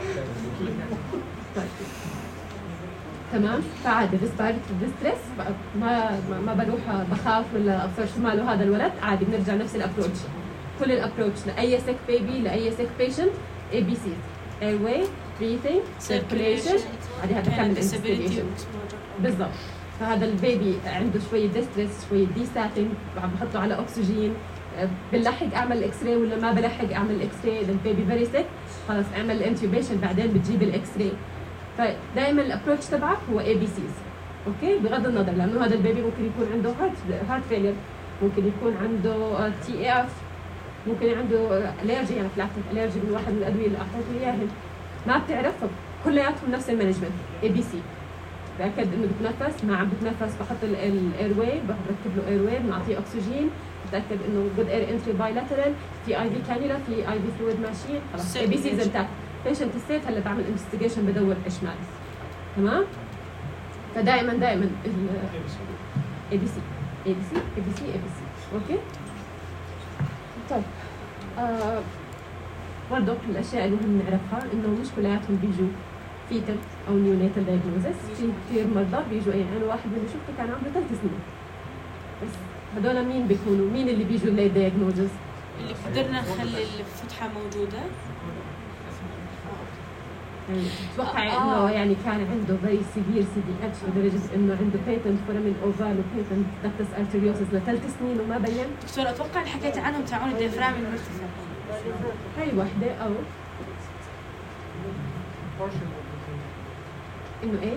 S2: طيب تمام، فعادي ريسبيرتوري ديستريس ما ما بروح بخاف ولا ابصر شو ماله هذا الولد، عادي بنرجع نفس الابروتش، كل الابروتش لاي سيك بيبي لاي سيك بيشنت اي بي سي اير واي بريثينج سيركيليشن، هذه هذا كامل انفستيجيشن بالضبط. فهذا البيبي عنده شويه ديستريس شويه دي ستاتينج، عم بحطه على اكسجين، بنلحق اعمل اكس راي ولا ما بلحق اعمل اكس راي، اذا البيبي فيري سيك خلص اعمل انتوبيشن بعدين بتجيب الاكس راي. فدائما الابروتش تبعك هو اي بي سيز، اوكي؟ بغض النظر لانه هذا البيبي ممكن يكون عنده هارت هارت فيلير، ممكن يكون عنده تي اي اف، ممكن عنده الرجي، يعني فلاكتيك الرجي من واحد من الادويه اللي اعطيته اياهم، ما بتعرفهم كلياتهم نفس المانجمنت اي بي سي. باكد انه بتنفس، ما عم بتنفس بحط الاير واي، بركب له اير واي، بنعطيه اكسجين، بتاكد انه جود اير انتري بايلاترال، في اي في كانيولا، في اي في فلويد ماشين، خلاص اي بي سيز انتاكت. بيشنت ستيت هلا بعمل انفستيجيشن بدور ايش مالي. تمام؟ فدائما دائما ال اي بي سي اي بي سي اي بي سي اي بي سي اوكي؟ طيب آه برضه من الاشياء اللي مهم نعرفها انه مش كلياتهم بيجوا فيتل او نيونيتال دايجنوزس، في كثير مرضى بيجوا يعني انا واحد من اللي شفته كان عمره ثلاث سنين. بس هذول مين بيكونوا؟ مين اللي بيجوا لي دايجنوزس؟
S4: اللي قدرنا نخلي الفتحة موجودة.
S2: يعني اتوقع انه يعني كان عنده very severe سي دي اتش لدرجه انه عنده patent foramen oval و patent ductus arteriosus لثلاث سنين وما بين.
S4: دكتور اتوقع اللي حكيت عنهم تاعون الديافرام المرتفع.
S2: هاي وحده او انه ايه؟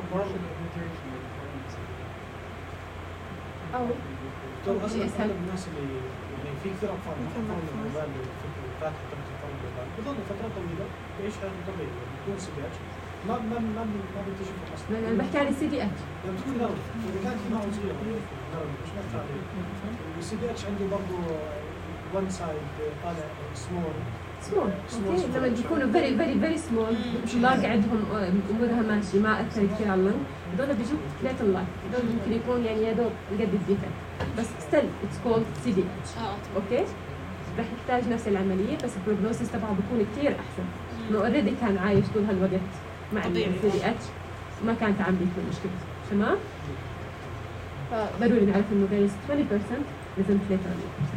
S2: او
S7: دكتور اصلا اغلب الناس اللي يعني في كثير اطفال اطفال الجبال فاتحه تبع اطفال الجبال بضل فتره طويله يعيش حياه طبيعيه بدون سي دي اتش ما ما ما ما بنكتشف اصلا.
S2: انا بحكي عن السي دي اتش.
S7: لما تكون نرد اذا كانت في معه صغيره نرد مش مقطع عليه. والسي دي اتش عنده برضه ون سايد طالع سمول
S2: سمول اوكي لما بيكونوا فيري فيري فيري سمول لاقي عندهم امورها ماشي ما اثر كثير على اللنج، هذول بيجوا ليت اللايف، هذول ممكن يكون يعني يا دوب قد الديفكت بس ستيل اتس كولد سي دي اتش اوكي؟ رح يحتاج نفس العمليه بس البروجنوسيس تبعه بيكون كثير احسن، انه اوريدي كان عايش طول هالوقت مع السي دي اتش وما كانت عم بيكون مشكله. تمام؟ فضروري نعرف انه there is twenty percent present later on.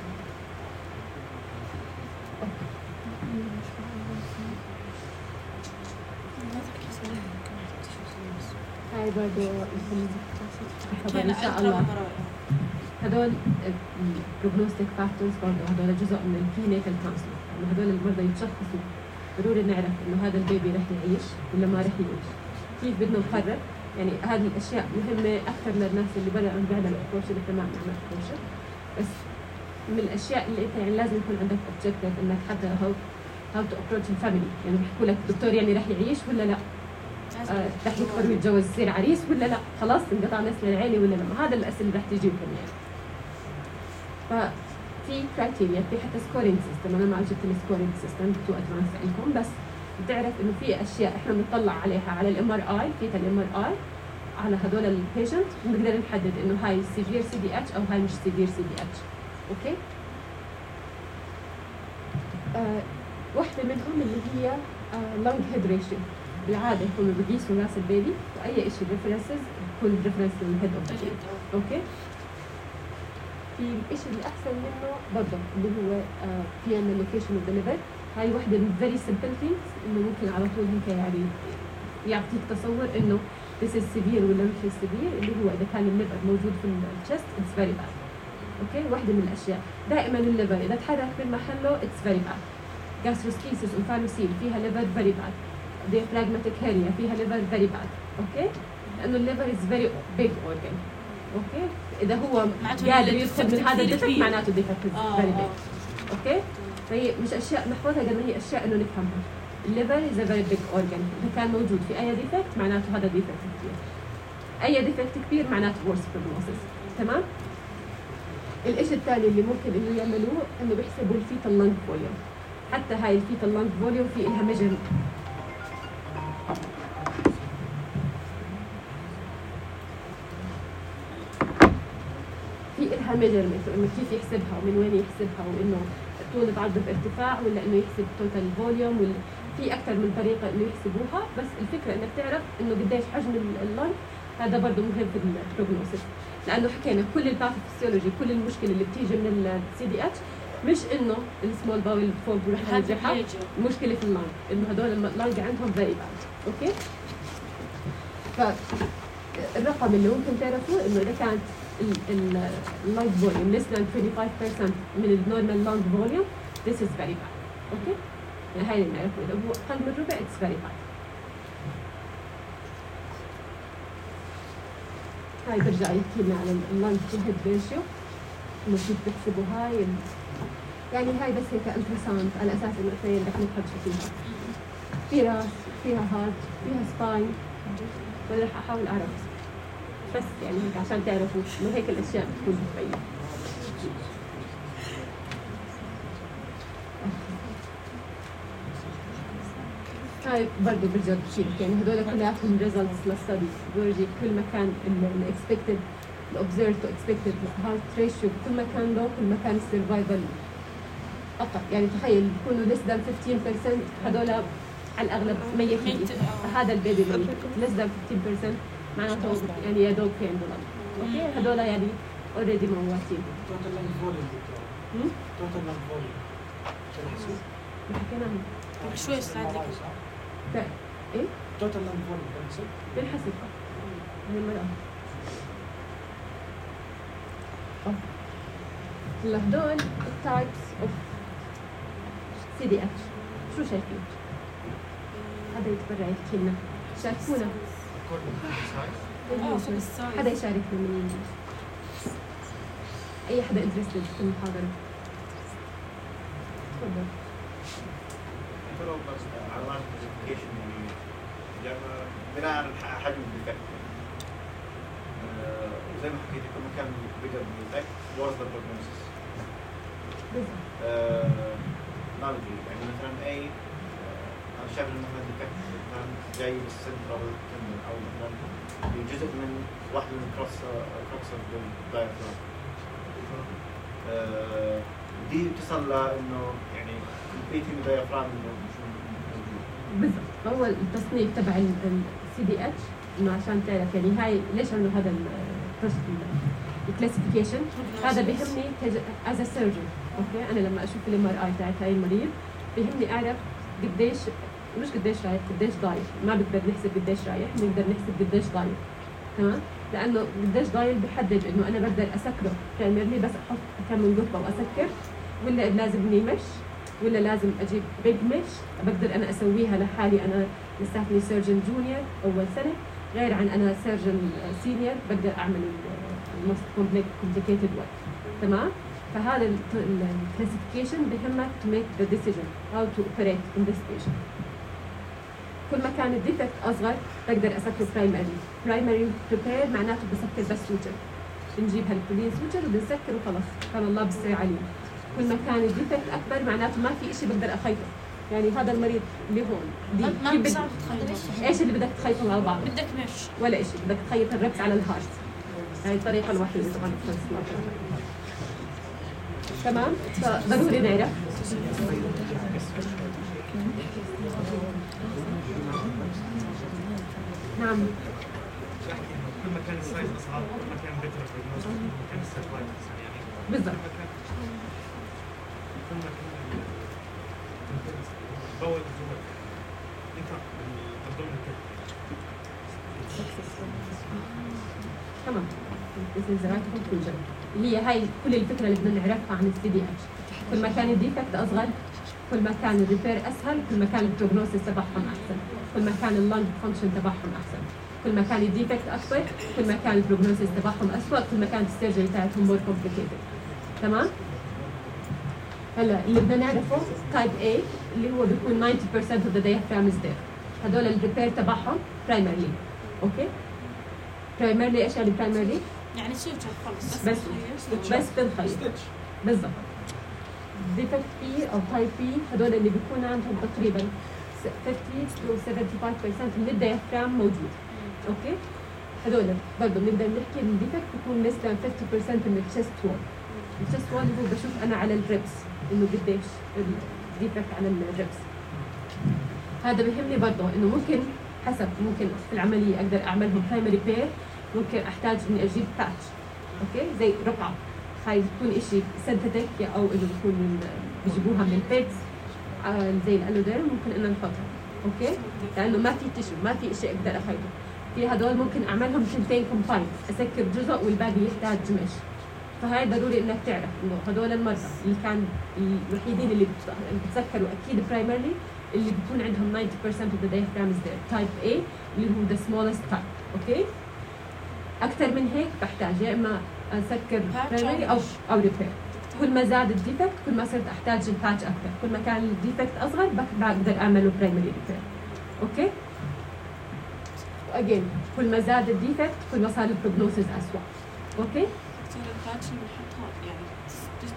S2: هاي برضه خبر ان شاء الله. هدول البروجنوستيك فاكتورز برضه هدول جزء من البرينيتال كونسلنج، انه هدول المرضى يتشخصوا ضروري نعرف انه هذا البيبي رح يعيش ولا ما رح يعيش. كيف بدنا نقرر؟ يعني هذه الاشياء مهمه اكثر للناس اللي بدأوا عم بيعملوا ابروش اللي تمام عملت ابروش، بس من الاشياء اللي انت يعني لازم يكون عندك اوبجيكتيف انك حتى هاو هاو تو ابروتش الفاميلي، يعني بيحكوا لك دكتور يعني رح يعيش ولا لا؟ آه، رح يكبر ويتجوز يصير عريس ولا لا؟ خلاص انقطع نسل العيله ولا لا؟ هذا الاسئله اللي رح تجيكم يعني. ففي كرايتيريا، في حتى سكورينج سيستم، انا ما جبت السكورينج سيستم تو ادفانس لكم، بس بتعرف انه في اشياء احنا بنطلع عليها على الام ار اي، في الام ار اي على هذول البيشنت بنقدر نحدد انه هاي سيفير سي دي اتش او هاي مش سيفير سي دي اتش. اوكي؟ آه، واحدة منهم اللي هي لونج هيد ريشيو، بالعادة يكونوا بقيسوا راس البيبي وأي شيء ريفرنسز كل ريفرنس للهيد اوف ذا بيبي. اوكي؟ في الشيء اللي أحسن منه برضه اللي هو بي ام لوكيشن اوف ذا ليفر، هاي واحدة من فيري سمبل ثينكس إنه ممكن على طول هيك يعني يعطيك تصور إنه this is severe ولا مش severe، اللي هو إذا كان الليفر موجود في الشست it's very bad. اوكي؟ واحدة من الأشياء دائما الليفر إذا تحرك من محله it's very bad. gastroschisis وفالوسيل فيها liver very bad. diaphragmatic hernia فيها liver very bad. اوكي؟ لأنه الليفر is very big organ. اوكي؟ إذا هو قادر يدخل من هذا الديفكت معناته الديفكت is very big. اوكي؟ فهي مش أشياء نحفظها قد ما هي أشياء إنه نفهمها. الليفر is a very big organ. إذا كان موجود في أي ديفكت معناته هذا ديفكت كبير. أي ديفكت كبير معناته worse prognosis. تمام؟ الإشي الثاني اللي ممكن إنه يعملوه إنه بيحسبوا الفيتال لانج فوليوم. حتى هاي الفيتال لانج فوليوم في إلها ميجرمنت. في إلها ميجرمنت وإنه كيف يحسبها ومن وين يحسبها وإنه طول العرض بارتفاع ولا إنه يحسب توتال فوليوم ولا في أكثر من طريقة إنه يحسبوها، بس الفكرة إنك تعرف إنه قديش حجم اللانج، هذا برضه مهم في البروجنوسيس، لأنه حكينا كل الباثوفيسيولوجي كل المشكلة اللي بتيجي من السي دي اتش مش إنه السمول باول فوق ورح نرجعها، المشكلة في اللانج، إنه هدول اللانج عندهم فيري باد. أوكي؟ فالرقم اللي ممكن تعرفوه إنه إذا كانت اللانج فوليوم less than twenty-five percent من النورمال لانج فوليوم this is very bad. أوكي؟ يعني هاي اللي نعرفه، إذا هو أقل من ربع it's very bad. هاي برجع يحكي لنا على اللانج تو هيد ريشيو، إنه كيف بتحسبوا هاي ال... يعني هاي بس هيك التراساوند على أساس إنه الخيل رح نفحص فيها. في راس، فيها هارت، فيها سباين، ولا رح أحاول أعرف بس يعني هيك عشان تعرفوا إنه هيك الأشياء بتكون بتبين. هاي برضه برجع بشيل يعني هدول كلياتهم ريزلتس للستدي بورجيك كل ما كان الاكسبكتد الاوبزرفد تو اكسبكتد هارت ريشيو كل ما كان لو كل ما كان السرفايفل اقل يعني تخيل بيكونوا less than fifteen percent هدول على الاغلب ميتين هذا البيبي ميت less than fifteen percent معناته يعني يا دوب في عنده لنج اوكي هدول يعني اوريدي مواتين
S7: توتال لانج فوليوم توتال لانج فوليوم
S2: حكينا عنه
S4: شوي استعد لك
S2: ايه
S7: توتال لانج فوليوم
S2: بالحسب هي المرأة هلا هدول التايبس اوف سي دي اتش شو شايفين؟ حدا يتبرع يحكي لنا شاركونا حدا يشاركنا من يجي اي حدا انترستد في المحاضرة تفضل
S9: علامات الكلاسيفيكيشن يعني بناء على حجم الديفكت وزي ما حكيت كل ما كان bigger الديفكت worse the prognosis. ما بدي يعني مثلا اي انا شايف انه مثلا الديفكت مثلا جاي بالسنترال تندن او مثلا بجزء من واحد من الكروس كروكس الدايفرام. دي بتصل لانه يعني completing the diaphragm
S2: بالضبط هو التصنيف تبع السي دي اتش انه عشان تعرف يعني هاي ليش عملوا هذا الكلاسيفيكيشن هذا بيهمني از ا سيرجن اوكي انا لما اشوف الام ار اي تاعت هاي المريض بيهمني اعرف قديش مش قديش رايح قديش ضايع ما بنقدر نحسب قديش رايح بنقدر نحسب قديش ضايع تمام لانه قديش ضايع بحدد انه انا بقدر اسكره برايمرلي بس احط كم من قطه واسكر ولا لازم مش ولا لازم اجيب بيج مش بقدر انا اسويها لحالي انا لساتني سيرجن جونيور اول سنه غير عن انا سيرجن سينيور بقدر اعمل الموست كومبليكيتد ورك تمام فهذا الكلاسيفيكيشن بهمك to make the decision how to operate in this patient كل ما كان الديفكت اصغر بقدر اسكر برايمري برايمري بريبير معناته بسكر بس سوتشر بنجيب هالبولين سوتشر وبنسكر وخلص كان الله بالسير عليه كل ما كان الديفكت اكبر معناته ما في شيء بقدر اخيطه يعني هذا المريض اللي هون دي
S4: ما بصعب تخيطه
S2: ايش اللي بدك تخيطهم على بعض
S4: بدك مش
S2: ولا شيء بدك تخيط الربس على الهارت هاي الطريقه الوحيده طبعا تمام فضروري نعرف نعم
S8: كل ما كان السايز اصغر كل ما كان بيتر بروجنوز كل ما كان السيرفايف احسن يعني
S2: بالضبط
S8: كل ما كان بول جوا انت الضمن
S2: تمام This is the right conclusion اللي هي هاي كل الفكره اللي بدنا نعرفها عن السي دي اتش كل ما كان الديفكت اصغر كل ما كان الريبير اسهل كل ما كان البروجنوسيس تبعهم احسن كل ما كان اللنج فانكشن تبعهم احسن كل ما كان الديفكت اكبر كل ما كان البروجنوسيس تبعهم اسوء كل ما كانت السيرجري تاعتهم مور كومبليكيتد تمام هلا اللي بدنا نعرفه تايب A اللي هو بيكون ninety percent of the diaphragm is there هدول الريبير تبعهم برايمرلي اوكي برايمرلي ايش يعني برايمرلي
S4: يعني سوتشر خلص
S2: بس بس بنخيط بالضبط ديفكت بي او تايب بي هدول اللي بيكون عندهم تقريبا fifty to seventy-five percent من الديافرام موجود اوكي هدول برضه بنقدر نحكي ان الديفكت بيكون less than fifty percent من الشيست وول الشيست وول هو بشوف انا على الريبس انه قديش الديفكت على الريبس هذا بيهمني برضه انه ممكن حسب ممكن في العمليه اقدر اعملهم برايمري بير ممكن احتاج اني اجيب باتش اوكي زي رقعه هاي بتكون شيء سنتيتيك او انه بتكون من بيجيبوها من البيتس زي الالودير ممكن انه نحطها اوكي لانه ما في تشو ما في شيء اقدر اخيطه في هدول ممكن اعملهم ثنتين كومباين اسكر جزء والباقي يحتاج مش فهاي ضروري انك تعرف انه هدول المرضى اللي كان الوحيدين اللي بتسكروا اكيد برايمرلي اللي بيكون عندهم ninety percent of the diaphragm is there type A اللي هو the smallest type اوكي اكثر من هيك بحتاج يا اما اسكر برايمري او او ريبير كل ما زاد الديفكت كل ما صرت احتاج الباتش اكثر كل ما كان الديفكت اصغر بقدر اعمله برايمري ريبير اوكي واجين كل ما زاد الديفكت كل ما صار البروجنوسيس اسوء اوكي
S5: الباتش اللي بنحطها يعني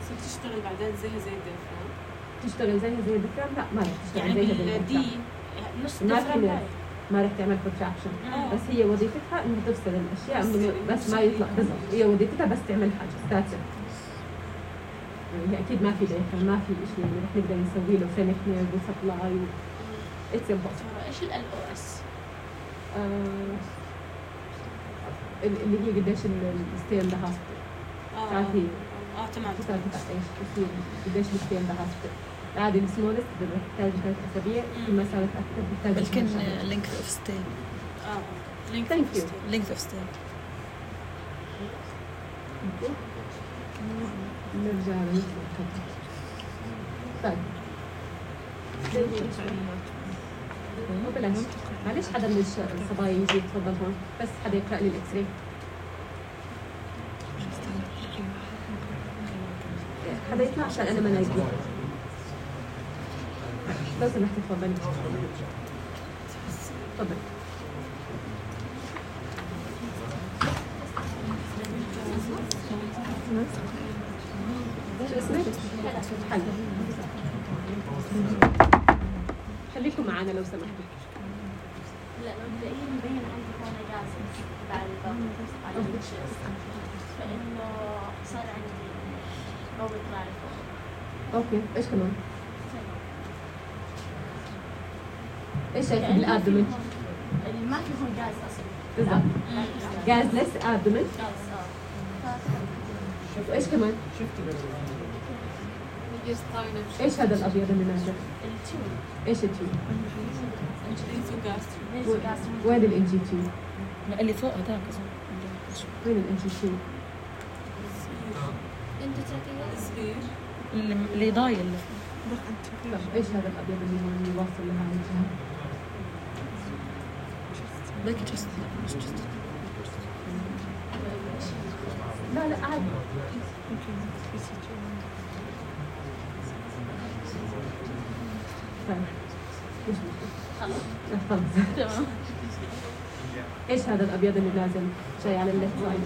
S5: تشتغل بعدين زيها زي الديافرام
S2: تشتغل زيها زي الديافرام لا ما تشتغل
S4: يعني
S2: زيها زي
S4: الدي نص
S2: ما
S4: الدفرام
S2: في
S4: هاي.
S2: ما رح تعمل كونتراكشن،
S4: آه.
S2: بس هي وظيفتها انها تفصل الاشياء من بس ما يطلع بالضبط، هي وظيفتها بس تعمل حاجه ستاتيك. يعني هي اكيد ما في دايفرام، ما في شيء يعني رح نقدر نسوي له فرينك نيرف وسبلاي و اتس امبوسيبل.
S5: ايش ال او اس؟
S2: اللي هي قديش الستي ان ذا هوسبيتال.
S4: اه
S2: تعرفي
S4: اه تمام.
S2: بتعرفي ايش بصير قديش الستي ان ذا هوسبيتال. عادي السمولست بتحتاج ثلاث اسابيع، كل ما صارت اكثر بتحتاج
S3: بلكن
S2: شهر.
S3: لينك اوف ستي
S4: اه لينك
S2: Thank you.
S3: لينك اوف ستي
S2: أوكي. نرجع لنسمع. طيب مو بلاش معلش حدا من الش- الصبايا يجي يتفضل هون، بس حدا يقرأ لي الإكس راي. حدا يطلع عشان أنا ما نايمة. لو سمحتي تفضلي. تفضلي. شو اسمك؟ حلا. خليكم معنا لو سمحتوا.
S10: لا مبدئيا مبين عندي هون جازز تبع البطن على الشيست، فانه صار عندي ضوء يطلع لفوق.
S2: اوكي، ايش كمان؟ ايش شايفه بالابدومن؟
S10: اللي ما في هون جاز اصلا.
S2: بالضبط. جاز ليس ابدومن.
S10: جاز اه.
S2: وايش كمان؟ ايش هذا الابيض اللي نازل؟
S10: التيوب.
S2: ايش التيوب؟
S10: نيزوغاستريك.
S2: وين الانجي تيوب؟
S3: اللي فوق هذاك
S2: وين الانجي تيوب؟
S3: اللي اللي ضايل
S2: طب ايش هذا الابيض اللي هون اللي واصل لهذه الجهه؟
S3: باقي جست مش جست
S2: لا لا عادي. طيب ايش
S10: خلاص
S2: خلص.
S10: تمام.
S2: ايش هذا الابيض اللي نازل جاي على الليفت سايد؟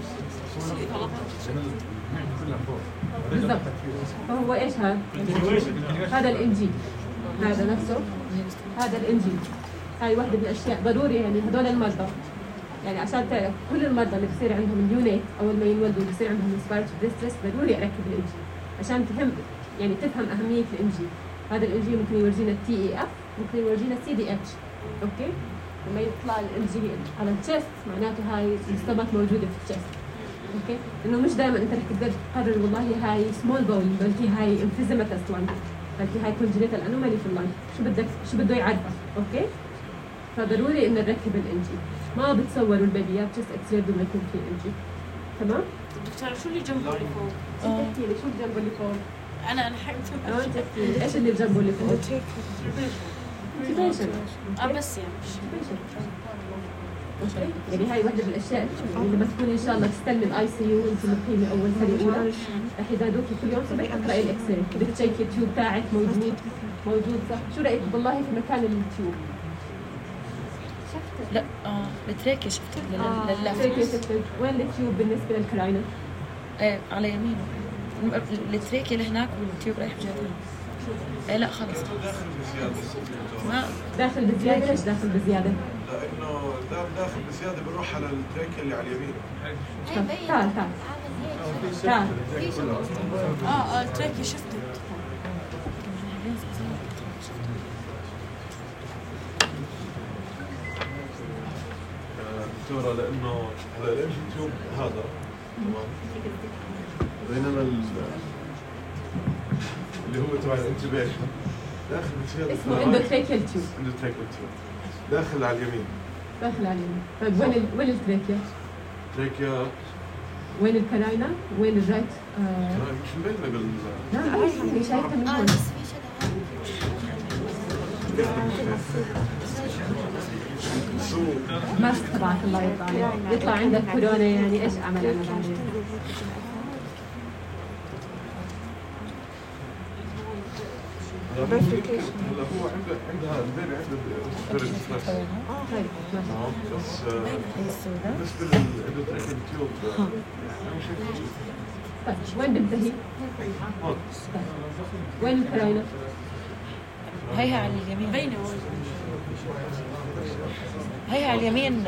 S2: بالضبط. فهو ايش هذا؟ هذا الانجي، هذا نفسه هذا الانجي. هاي واحدة من الاشياء ضروري يعني هذول المرضى، يعني عشان تعرف كل المرضى اللي بصير عندهم اليونيت اول ما ينولدوا بصير عندهم سبارت ديستريس ضروري اركب الانجي عشان تفهم يعني تفهم اهمية الانجي. هذا الانجي ممكن يورجينا التي اي اف، ممكن يورجينا السي دي اتش. اوكي؟ لما يطلع الانجي على التشست معناته هاي الستمك موجودة في التشست. اوكي؟ انه مش دائما انت رح تقدر تقرر والله هاي سمول باول بلكي هاي انفيزيماتس لانج، بلكي هاي كونجنيتال انومالي في اللانج، شو بدك شو بده يعرفك. اوكي؟ فضروري انه نركب الانجي. ما بتصوروا البيبيات جست اكس راي بدون ما يكون في انجي. تمام؟
S4: دكتورة شو اللي جنبه اللي فوق؟
S2: احكي لي شو جنبه اللي فوق؟
S4: انا انا حبيت
S2: اه انت احكي لي ايش اللي جنبه اللي فوق؟ انتبيشن.
S4: اه بس يعني
S2: اوكي؟ يعني هاي وحده من الاشياء اللي لما تكوني ان شاء الله تستلمي الاي سي يو انت مقيمه اول سنه اولى رح يزادوكي كل يوم صبح اقراي الاكس راي، بدك تشيكي التيوب تاعك موجود موجود صح؟ شو رايك والله في مكان التيوب؟
S3: لا اه التريكي شفت
S2: تريكي
S3: لللفت
S2: شفت وين التيوب بالنسبه للكراينه؟
S3: ايه على يمينه التريكي لهناك والتيوب رايح بجهتين. ايه لا خلص ما
S2: داخل بزياده. ليش داخل بزياده؟
S11: لانه دام داخل بزياده بنروح على التريكه اللي على اليمين.
S2: تعال تعال تعال.
S4: اه اه التريكي شفته.
S11: دكتوره لانه هلا الانجي تيوب هذا تمام، بينما ال- اللي هو تبع الانتبيشن داخل بزياده
S2: اسمه اندوتريكيال تيوب.
S11: اندوتريكال تيوب داخل على اليمين.
S2: داخل على اليمين. طيب وين ال... وين التريكيا؟
S11: تريكيا
S2: وين الكراينة؟ وين الرايت؟ آه...
S11: مش مبينه بال
S2: لا هاي اللي شايفها من هون. ماسك تبعك الله يرضى عليك، يطلع عندك كورونا يعني ايش اعمل انا بعدين؟
S11: هلا هو عنده عنده هذا البيبي عنده ريسبيرتوري ستريس.
S2: طيب ماشي.
S11: تمام بس آه، بالنسبه للاندوتريكال تيوب انا مش شايف.
S2: طيب وين بنتهي؟
S11: هون.
S2: وين الكراينة؟
S3: هيها على اليمين
S4: بينه
S3: هي على اليمين.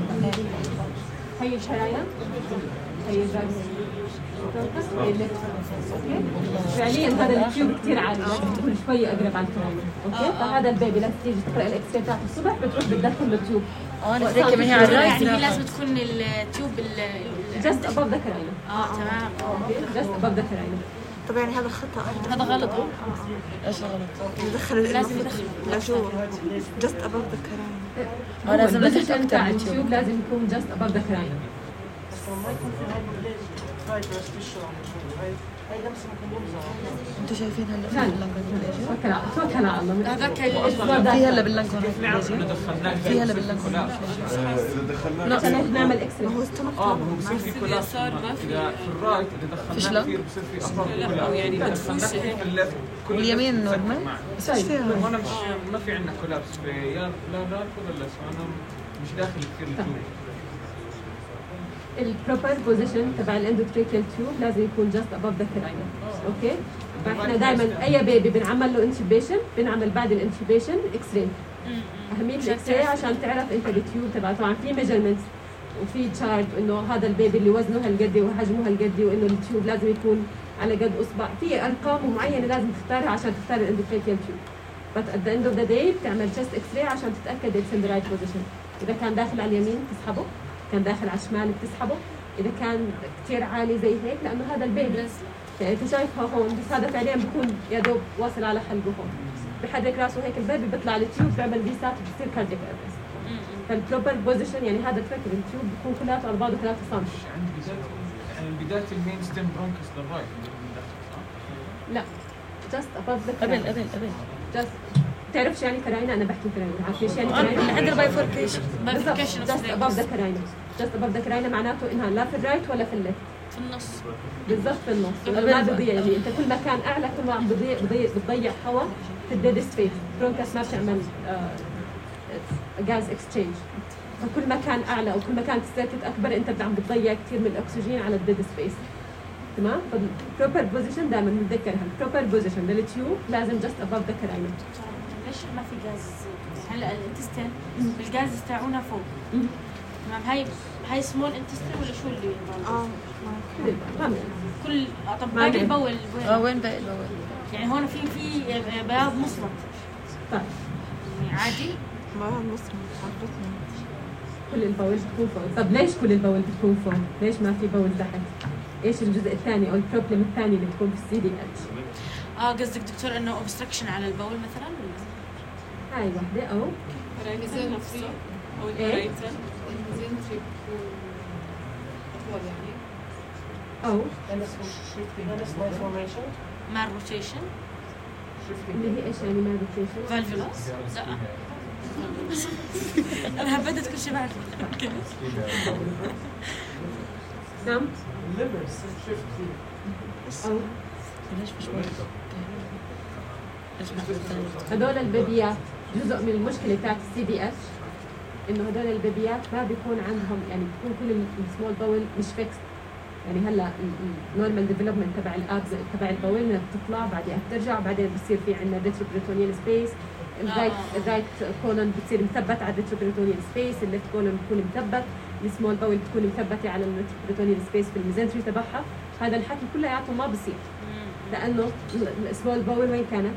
S2: هي الشرايين، هي الراس، هي الليفت. اوكي فعليا هذا التيوب كثير عالي، لازم تكون شوي اقرب على الكراين. اوكي فهذا البيبي لازم تيجي تقرا الاكس راي تاعته الصبح بتروح بتدخل التيوب.
S3: اه التريكه ما هي على الراس،
S4: يعني هي لازم تكون التيوب
S2: جست ابوف ذا كراين.
S4: اه تمام.
S2: جست ابوف ذا كراين.
S6: طب يعني هذا خطأ.
S4: هذا غلط.
S3: ايش غلط؟
S6: ندخل
S4: لازم يدخل
S6: لجوا just above the crane.
S3: اه لازم
S2: البوزيشن تاع التيوب لازم يكون جست ابوف ذا كراين.
S3: انتوا شايفين هلا
S2: توكل توكل على الله.
S4: هذاك
S3: في هلا باللانكون، في هلا باللانكون
S11: اذا دخلنا
S2: لا عشان نعمل اكس راي.
S6: هو استمر.
S1: اه هو بصير في كولاس اذا في الرايت اذا دخلنا كثير بصير في اصابع كلها، يعني اذا دخلنا كثير في الليفت
S3: واليمين نورمال.
S2: بس ايش فيها؟
S1: هون مش ما في عندنا كولابس في يا لا رايت ولا ليفت، انا مش داخل كثير التيوب.
S2: البروبر بوزيشن تبع الاندوتريكال تيوب لازم يكون جاست ابوف ذا كراين. اوكي فاحنا دائما اي بيبي بنعمل له انتوبيشن بنعمل بعد الانتوبيشن اكس راي. اهميه الاكس راي عشان تعرف انت التيوب تبعه. طبعا في ميجرمنتس وفي تشارت انه هذا البيبي اللي وزنه هالقد وحجمه هالقد وانه التيوب لازم يكون على قد اصبع. في ارقام معينه لازم تختارها عشان تختار الاندوتريكال تيوب. بس at the end of the day بتعمل جست اكس راي عشان تتاكد اتس ان ذا رايت بوزيشن. اذا كان داخل على اليمين تسحبه، كان داخل على الشمال بتسحبه، اذا كان كثير عالي زي هيك لانه هذا البيبي يعني انت شايفها هون بس هذا فعليا بكون يا دوب واصل على حلقه هون. بحرك راسه هيك البيبي بيطلع التيوب بيعمل ريسات بتصير كاردياك ارست. فالبروبر بوزيشن يعني هذا الفكر التيوب بيكون كلياته على بعضه ثلاثة سم.
S1: عند بدايه يعني بدايه المين ستيم برونكس للرايت
S2: لا جاست اباف ذا
S3: قبل قبل قبل
S2: جاست بتعرفش يعني كراينه؟ انا بحكي كراينه، عارفه ايش يعني
S3: اللي
S2: كراينه؟
S3: عندنا بايفوركيشن.
S4: بايفوركيشن
S2: جاست اباف ذا كراينه. جاست اباف ذا كراينه معناته انها لا في الرايت ولا في الليفت،
S4: في النص
S2: بالضبط في النص. ما بضيع يعني انت كل ما كان اعلى كل ما عم بضيع بضيع بتضيع هواء في الديد سبيس. برونكس ما بتعمل غاز اكسشينج، فكل ما كان اعلى او كل ما كانت السيركت اكبر انت عم بتضيع كثير من الاكسجين على الديد سبيس. تمام؟ فالبروبر بوزيشن دائما بنتذكرها، البروبر بوزيشن للتيوب لازم جاست اباف ذا كراينه.
S4: ليش ما في غاز؟ هلا الانتستين الغاز تاعونا فوق. تمام هاي هاي سمول انتستين ولا شو اللي
S6: اه
S2: ما
S4: كل طب باقي البول وين؟
S3: اه وين باقي البول؟
S4: يعني هون في في بياض مصمت.
S2: طيب
S4: يعني عادي؟
S6: ما المصمت عرفتني.
S2: كل البول بتكون فوق. طب ليش كل البول بتكون فوق؟ ليش ما في بول تحت؟ ايش الجزء الثاني او البروبلم الثاني اللي بتكون في السي دي اتش؟
S4: اه قصدك دكتور انه اوبستراكشن على البول مثلا ولا؟
S2: هاي وحده او
S5: الرئيسين نفسه او
S2: إيه؟
S5: الرئيسين الزنتري بتكون اطول يعني
S2: او
S4: مال روتيشن
S2: اللي هي ايش يعني ما روتيشن؟
S4: فالفولاس؟ لا انا هبدت كل شيء بعد.
S2: نعم او
S3: ليش مش
S2: هدول البيبيات جزء من المشكله بتاعت السي دي اتش انه هدول البيبيات ما بيكون عندهم يعني بيكون كل السمول باول مش فيكس. يعني هلا النورمال ديفلوبمنت تبع الابز تبع الباول انها بتطلع بعدين بترجع بعدين بصير في عندنا ريتروبريتونيال سبيس. الرايت الرايت كولون بتصير مثبت على الريتروبريتونيال سبيس، الليفت كولون بيكون مثبت، السمول باول بتكون مثبته على الريتروبريتونيال سبيس في الميزنتري تبعها. هذا الحكي كلياته ما بصير لانه السمول باول وين كانت؟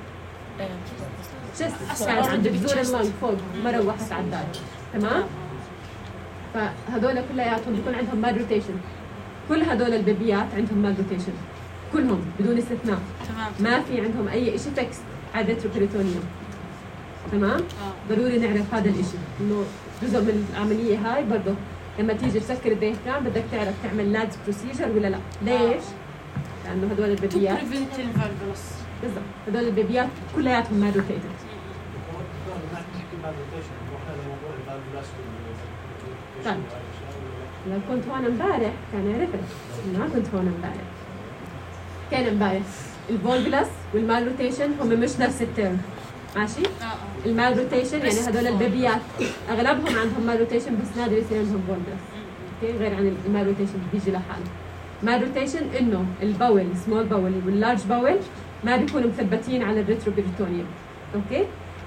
S2: جست كانت عند جذور اللنج فوق ما روحت على الدار. تمام؟ فهذول كلياتهم بيكون عندهم مال روتيشن. كل هذول البيبيات عندهم مال روتيشن كلهم بدون استثناء.
S4: تمام.
S2: ما في عندهم اي شيء تكست على الريتروبريتونيوم. تمام؟ ضروري نعرف هذا الشيء انه جزء من العمليه هاي برضه لما تيجي تسكر الديافرام بدك تعرف تعمل لادز بروسيجر ولا لا. ليش؟ لانه هذول البيبيات بالضبط هذول البيبيات كلياتهم مال روتيتد. طيب لو كنت هون امبارح كان عرفت. ما كنت هون امبارح. كان امبارح الفولفلس والمال روتيشن هم مش نفس الترم. ماشي؟ المال روتيشن يعني هذول البيبيات اغلبهم عندهم مال روتيشن بس نادر يصير عندهم فولفلس. اوكي غير عن المال روتيشن بيجي لحاله. مال روتيشن انه الباول سمول باول واللارج باول ما بيكونوا مثبتين على الريتروبريتونيوم. اوكي؟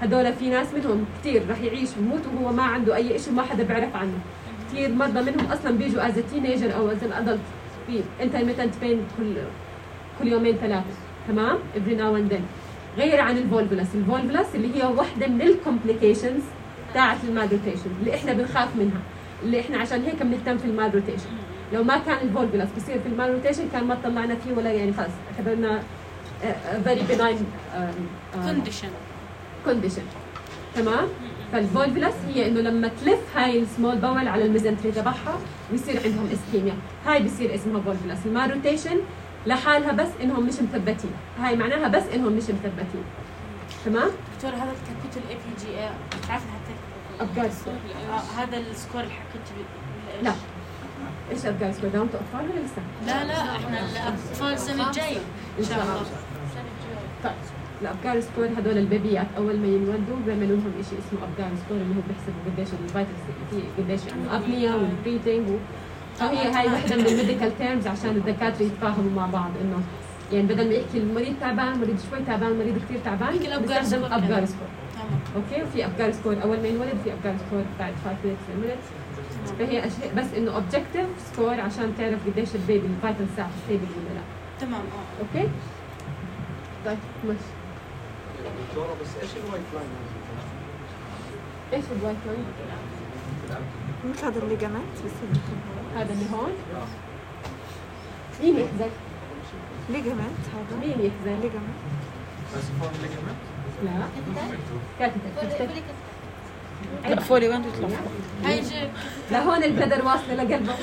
S2: هدول في ناس منهم كثير رح يعيش ويموت وهو ما عنده اي شيء وما حدا بيعرف عنه. كثير مرضى منهم اصلا بيجوا از تينيجر او از ادلت في انترميتنت بين كل كل يومين ثلاثه، تمام؟ every now and then. غير عن الفولفولس، الفولفولس اللي هي واحده من الكومبليكيشنز تاعت المالروتيشن اللي احنا بنخاف منها، اللي احنا عشان هيك بنهتم في المالروتيشن. لو ما كان الفولفولس بصير في المالروتيشن كان ما طلعنا فيه ولا يعني خلص اخذنا very benign
S4: كونديشن
S2: كونديشن، تمام؟ فالفولفولس هي انه لما تلف هاي السمول باول على الميزنتري تبعها ويصير عندهم اسكيميا، هاي بصير اسمها فولفولس. المالروتيشن لحالها بس انهم مش مثبتين، هاي معناها بس انهم مش مثبتين، تمام؟
S4: دكتور هذا الكابيتال اي بي جي اي بتعرف حتى
S2: ابجار سكور
S4: آه هذا السكور اللي حكيت بيه
S2: لا ايش ابجار سكور؟ داونتوا اطفال ولا لسه؟
S4: لا لا احنا الاطفال السنه الجايه
S2: ان شاء الله. طيب الابجار سكور هذول البيبيات اول ما ينولدوا بيعملوا لهم شيء اسمه ابجار سكور اللي هو بيحسبوا قديش الفيتامين قديش عنده ابنيا والبريتنج و... فهي هاي وحده من الميديكال تيرمز عشان الدكاتره يتفاهموا مع بعض انه يعني بدل ما يحكي المريض تعبان، مريض شوي تعبان، مريض كثير تعبان، بيستخدم ابجار سكور. اوكي، وفي ابجار سكور اول ما ينولد وفي ابجار سكور بعد خمسة minutes. فهي أشياء بس انه اوبجكتيف سكور عشان تعرف قديش البيبي الفيتال ساعه ستيبل ولا لا.
S4: تمام اه
S2: اوكي؟ طيب ماشي.
S12: دكتوره بس ايش الوايت لاين؟
S2: ايش الوايت لاين؟
S6: مثل هذا الليجامنت بس
S2: هذا اللي هون؟ مين يحزن؟
S6: ليجامنت هذا
S2: مين يحزن؟
S6: ليجامنت
S1: اسفون ليجمنت؟
S2: لا كاتب
S3: لا فولي وين بيطلع؟
S4: هاي جيب
S2: لا هون البلدر واصله لقلبه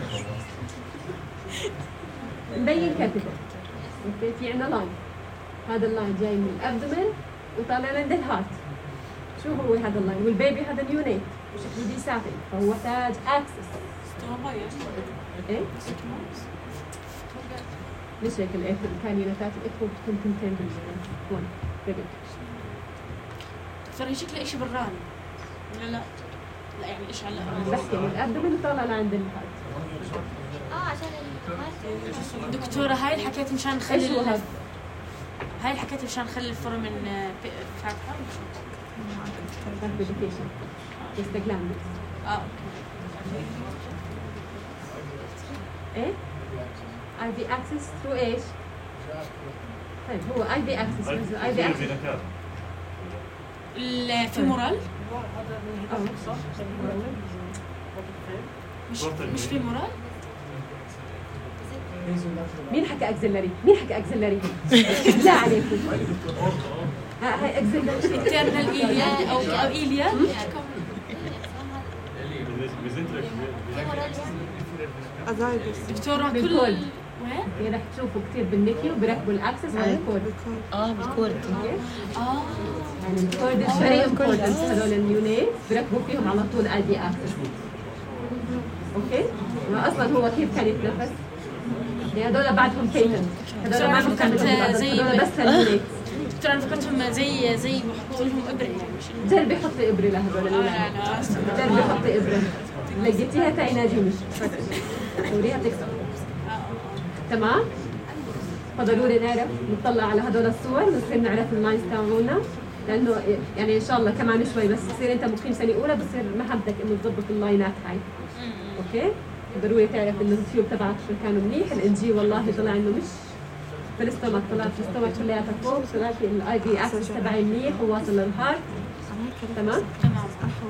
S2: مبين كاتب. اوكي في عندنا لاين، هذا اللاين جاي من الابدومين وطالع عند الهارت. شو هو هذا اللاين؟ والبيبي هذا نيونيت وشكله دي سافل فهو محتاج اكسس. ايه؟ ليش هيك الاخر الكائنات الاخوه بتكون تنتين هون بيبي.
S4: ترى شكله شيء براني ولا لا؟ لا يعني ايش على
S2: بحكي من الابدومين وطالع لعند الهارت.
S10: اه عشان الهارت.
S4: دكتورة هاي اللي حكيت مشان نخلي
S2: ايش هو هذا؟
S4: هاي اللي حكيت مشان نخلي الفورمن فاتحة
S2: فالبيديكيشن استقلال
S4: اه
S2: ايه؟ اي بي اكسس ثرو ايش؟ طيب هو اي بي اكسس اي بي اكسس
S4: الفيمورال مش مش فيمورال.
S2: مين حكى اكزلري؟ مين حكى اكزلري؟ لا عليكم هاي اكزلري
S4: انترنال ايليا او او ايليا
S6: ازايدس.
S4: دكتورة كل
S2: بالكول.
S4: وين؟
S2: رح تشوفوا كثير بالنيكي وبركبوا الاكسس على الكود.
S3: اه بالكورد.
S4: اه
S2: يعني الكود الفري امبورتنت هذول النيونيت بركبوا فيهم على طول اي دي اكسس. اوكي؟ واصلا هو كيف كان يتنفس؟ يعني هذول بعدهم بيتنت، هذول ما لهم كانوا هذول بس للنيونيت.
S4: دكتور انا فكرتهم زي زي بحطوا لهم ابره يعني مش
S2: جرب يحط ابره لهذول الولاد. جرب يحط ابره لقيتيها تعيناجي مش وريها تكسر. تمام؟ فضروري نعرف نطلع على هدول الصور ونصير نعرف اللاينز تاعونا لانه يعني ان شاء الله كمان شوي بس تصير انت مقيم سنه اولى بصير مهمتك انه تضبط اللاينات هاي. اوكي؟ ضروري تعرف انه التيوب تبعك شو كانوا منيح، الان جي والله طلع انه مش في الاستومك، طلع في الاستومك كلياتها فوق، طلع في الاي بي اكسس تبعي منيح وواصل للهارت. تمام؟
S4: تمام.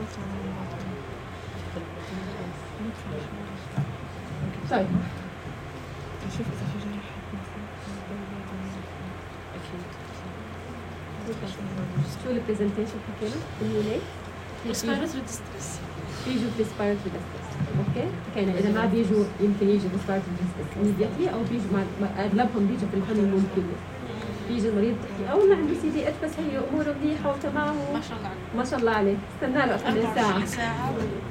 S2: طيب
S6: شوف اذا في جرح
S2: شو البرزنتيشن حكينا؟ النيونيت
S4: ريسبيراتوري ديستريس
S2: بيجوا في ريسبيراتوري ديستريس. اوكي؟ حكينا اذا ما بيجوا يمكن يجوا ريسبيراتوري ديستريس immediately او بيجوا مع اغلبهم بيجوا في الهونيمون بيريود. بيجي المريض بحكي او ما عنده سي دي اتش بس هي اموره منيحه وتمام
S4: ما شاء الله عليه
S2: ما شاء الله عليه استنى له اكثر من ساعه.
S4: ساعة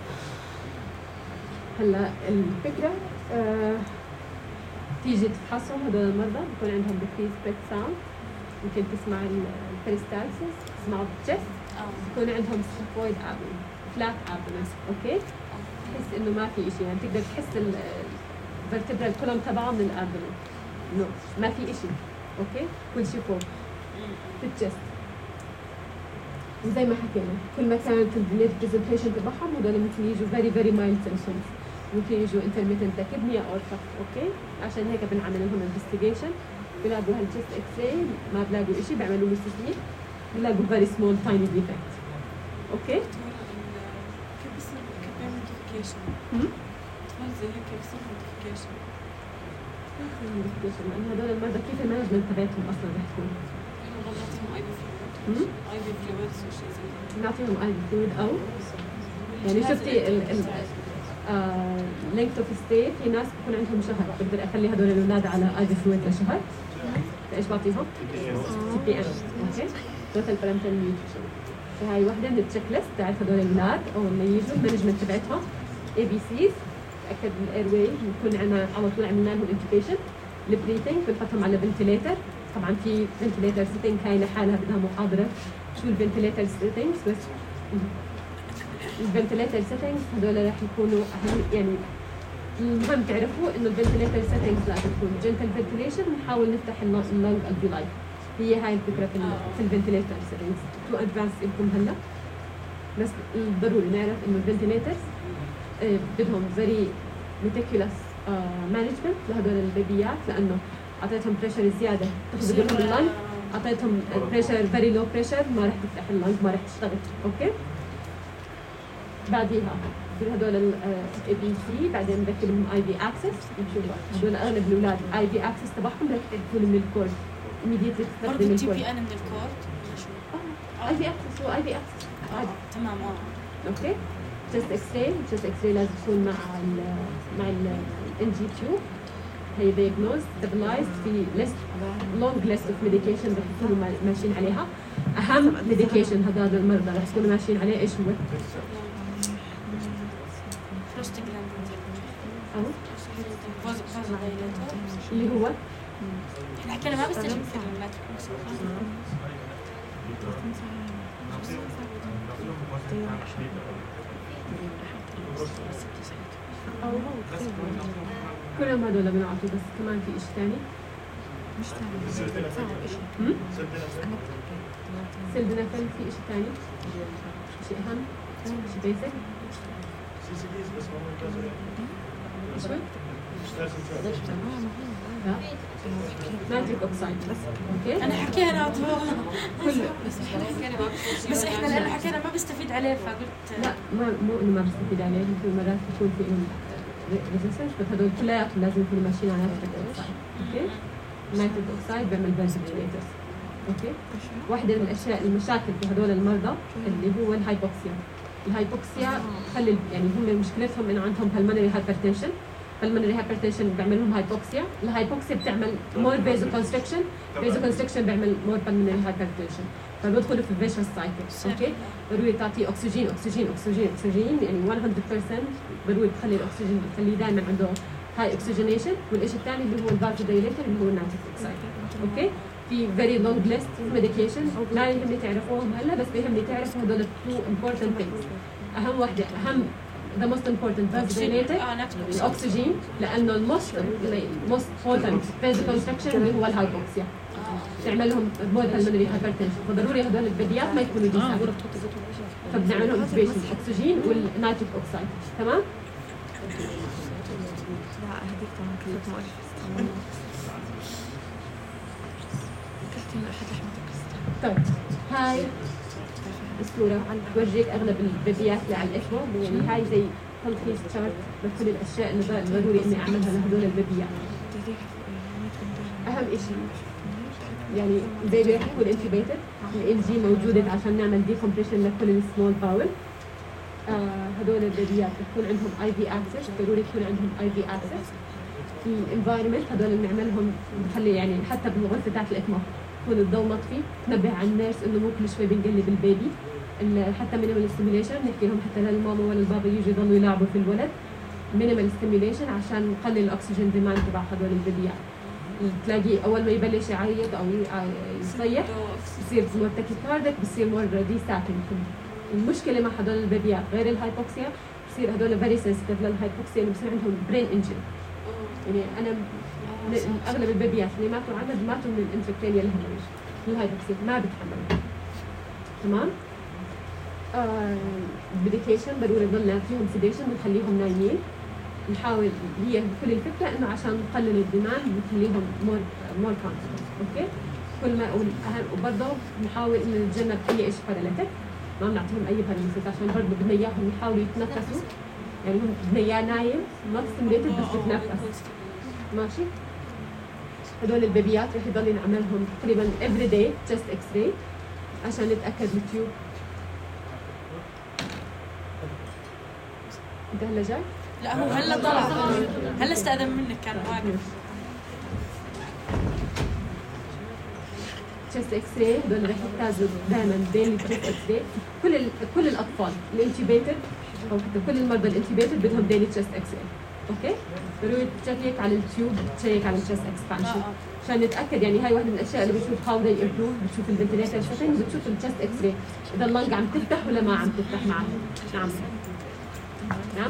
S2: هلا الفكره آه تيجي تفحصهم هدول المرضى بكون عندهم ديكريز بريث ساوند، ممكن تسمع البريستالسيس، تسمعوا بالجست، بكون عندهم سكافويد ابل فلات ابل. اوكي؟ تحس انه ما في شيء يعني تقدر تحس الفرتبرال كولوم تبعه من الابل انه ما في شيء. اوكي؟ كل شيء فوق في الجست. وزي ما حكينا كل ما كانت البنيت برزنتيشن تبعهم هذول ممكن يجوا فيري فيري مايلد سيمبتومز، ممكن يجوا انترميتنت تاكيبنيا او شك. اوكي عشان هيك بنعمل لهم انفستيجيشن، بلاقوا هالجست اكس راي ما بلاقوا شيء بيعملوا له سي تي، بلاقوا فيري سمول تايني ديفكت. اوكي
S5: كيف بصير كيف بيعمل نوتيفيكيشن؟ اطفال زي هيك كيف بصير نوتيفيكيشن؟
S2: لأن هذول المرضى كيف المانجمنت تبعتهم اصلا رح تكون؟
S5: نعطيهم اي بي فلويد اي بي فلويد وشيء زي هيك.
S2: نعطيهم اي بي فلويد او يعني شفتي ال ال لينكت اوف ستي في ناس بكون عندهم شهر، بقدر اخلي هذول الاولاد على اي بي فلويد لشهر. ايش بعطيهم؟ سي بي ام. اوكي توتال برنتال نيوتريشن. فهي وحده من التشيك ليست تاعت هذول الاولاد اول ما يجوا المانجمنت تبعتهم اي بي سيز، تاكد من الاير واي، بنكون عنا على طول عملنا لهم انتوبيشن، البريثنج بنحطهم على فنتليتر. طبعا في فنتليتر سيتنج هاي لحالها بدها محاضره شو الفنتليتر سيتنجز، بس الفنتليتر سيتنجز هذول راح يكونوا اهم. يعني المهم تعرفوا انه الفنتليتر سيتنجز لازم تكون جنتل فنتليشن، نحاول نفتح اللنج الفيولاي. هي هاي الفكره في في الفنتليتر سيتنجز. تو ادفانس لكم هلا، بس ضروري نعرف انه الفنتليترز بدهم فيري ميتيكولس مانجمنت لهدول البيبيات، لانه اعطيتهم بريشر زياده تاخذ لهم اللنج، اعطيتهم بريشر فيري لو بريشر ما راح تفتح اللنج، ما راح تشتغل. اوكي بعديها في هدول الاي بي سي، بعدين نركب لهم اي بي اكسس. نشوف هدول اغلب الاولاد اي بي اكسس تبعهم رح يكون من الكورد immediately تستخدم
S4: برضه
S2: الكورد.
S4: تي بي ان من الكورد
S2: اي بي اكسس هو اي بي اكسس
S4: اه تمام. اه
S2: اوكي تشست اكس راي، تشست اكس راي لازم تكون مع ال مع الان جي تيوب. هي دايجنوز ستابلايزد في ليست لونج ليست اوف ميديكيشن رح يكونوا ماشيين عليها. اهم ميديكيشن هذول المرضى رح يكونوا ماشيين عليه ايش هو؟ أو اللي هو
S4: احنا حكينا ما بستجيب في الماتريكس.
S2: كلهم هذول بنعطوا، بس كمان في شيء ثاني
S6: مش ثاني
S2: هم؟ سلدنافيل. في شيء ثاني شيء أهم شيء بيسك
S8: سي سي ديز بس ما
S2: لا نيتريك اوكسايد. اوكي
S4: انا حكينا والله
S2: كله،
S5: بس احنا حكينا ما بصير
S4: بس احنا لانه حكينا ما بستفيد عليه فقلت
S2: لا ما مو انه ما بستفيد عليه، في مرات بيكون في لهم ريزيستنس، بس هدول كلياتهم لازم يكونوا ماشيين على نيتريك اوكسايد. اوكي نيتريك اوكسايد بيعمل فازوديليترز. اوكي واحدة من الاشياء المشاكل في هدول المرضى اللي هو الهايبوكسيا. الهايبوكسيا خلي يعني هم مشكلتهم انه عندهم pulmonary hypertension. pulmonary hypertension بيعمل لهم هايبوكسيا. الهايبوكسيا بتعمل more vasoconstriction، vasoconstriction بيعمل more pulmonary hypertension، فبيدخلوا في vicious cycle. اوكي ضروري تعطيه اكسجين اكسجين اكسجين اكسجين يعني مية بالمية ضروري تخلي الاكسجين تخليه دائما عنده هاي اوكسجينيشن. والشيء الثاني اللي هو الفازودايليتر اللي هو النيتريك اوكسايد. اوكي في very long list of medications لا يهمني تعرفوهم هلا، بس بيهمني تعرفوا هدول two important things. اهم واحدة اهم the most important vasodilator الاكسجين، لانه الموست most potent vasoconstriction اللي هو الهايبوكسيا تعمل لهم more pulmonary hypertension، فضروري هدول البديات ما يكونوا ديسابل، فبنعمل لهم intubation اكسجين والنيتريك اوكسايد. تمام؟
S6: لا هذيك كمان كلمة مؤلفة.
S2: طيب هاي الصورة بورجيك أغلب البيبيات اللي على الإخوة، يعني هاي زي تلخيص شارت بكل الأشياء اللي ضروري إني أعملها لهدول البيبيات. أهم إشي يعني البيبي رح يكون انتبيتد، الإن جي موجودة عشان نعمل ديكمبريشن لكل السمول باول. آه هدول البيبيات بتكون عندهم اي في اكسس، ضروري يكون عندهم اي في اكسس. الانفايرمنت هدول بنعملهم بنخلي يعني حتى بالغرفه تاعت الاكمه تكون الضوء مطفي، ننبه على النيرس انه مو كل شوي بنقلب البيبي، حتى مينيمال ستيميوليشن نحكي لهم حتى للماما ولا البابا يجوا يضلوا يلعبوا في الولد مينيمال ستيميوليشن عشان نقلل الاكسجين ديماند تبع هدول البيبيات. تلاقيه اول ما يبلش يعيط او يصيح بصير مور تاكيكاردك، بصير مور ديستاتيك. المشكله مع هدول البيبيات غير الهايبوكسيا بصير هدول فيري سنسيتيف للهايبوكسيا، انه بصير عندهم برين انجري. يعني انا اغلب البيبيات اللي ماتوا عمد ماتوا من الانتركرينيال هيموريج، الهايبوكسيا ما بتحملوا. تمام؟ ميديكيشن ضروري نضلنا فيهم سيديشن بنخليهم نايمين. نحاول هي كل الفكره انه عشان نقلل الدماغ بنخليهم مور مور كونشس. اوكي كل ما وبرضه نحاول انه نتجنب اي شيء باراليتيك، ما بنعطيهم اي باراليسيس عشان برضه بدنا اياهم يحاولوا يتنفسوا، يعني هم بدنا اياه نايم ما ستيميليتد بس بتنفس. ماشي. هدول البيبيات رح يضل نعملهم تقريبا افري داي تشست اكس راي عشان نتاكد التيوب. انت هلا جاي؟
S4: لا هو هلا طلع، هلا استأذن منك كان واقف.
S2: تشست اكس راي هدول رح يحتاجوا دائما ديلي تشست اكس راي. كل ال... كل الاطفال الانتيبيتد او كل المرضى الانتيبيتد بدهم ديلي تشست اكس راي. اوكي؟ ضروري تشيك على التيوب، تشيك على التشست اكسبانشن عشان نتاكد. يعني هاي واحده من الاشياء اللي بتشوف هاو ذي امبروف، بتشوف الفنتليتر سيتنج، بتشوف التشست اكس راي اذا اللنج عم تفتح ولا ما عم تفتح معها. نعم نعم.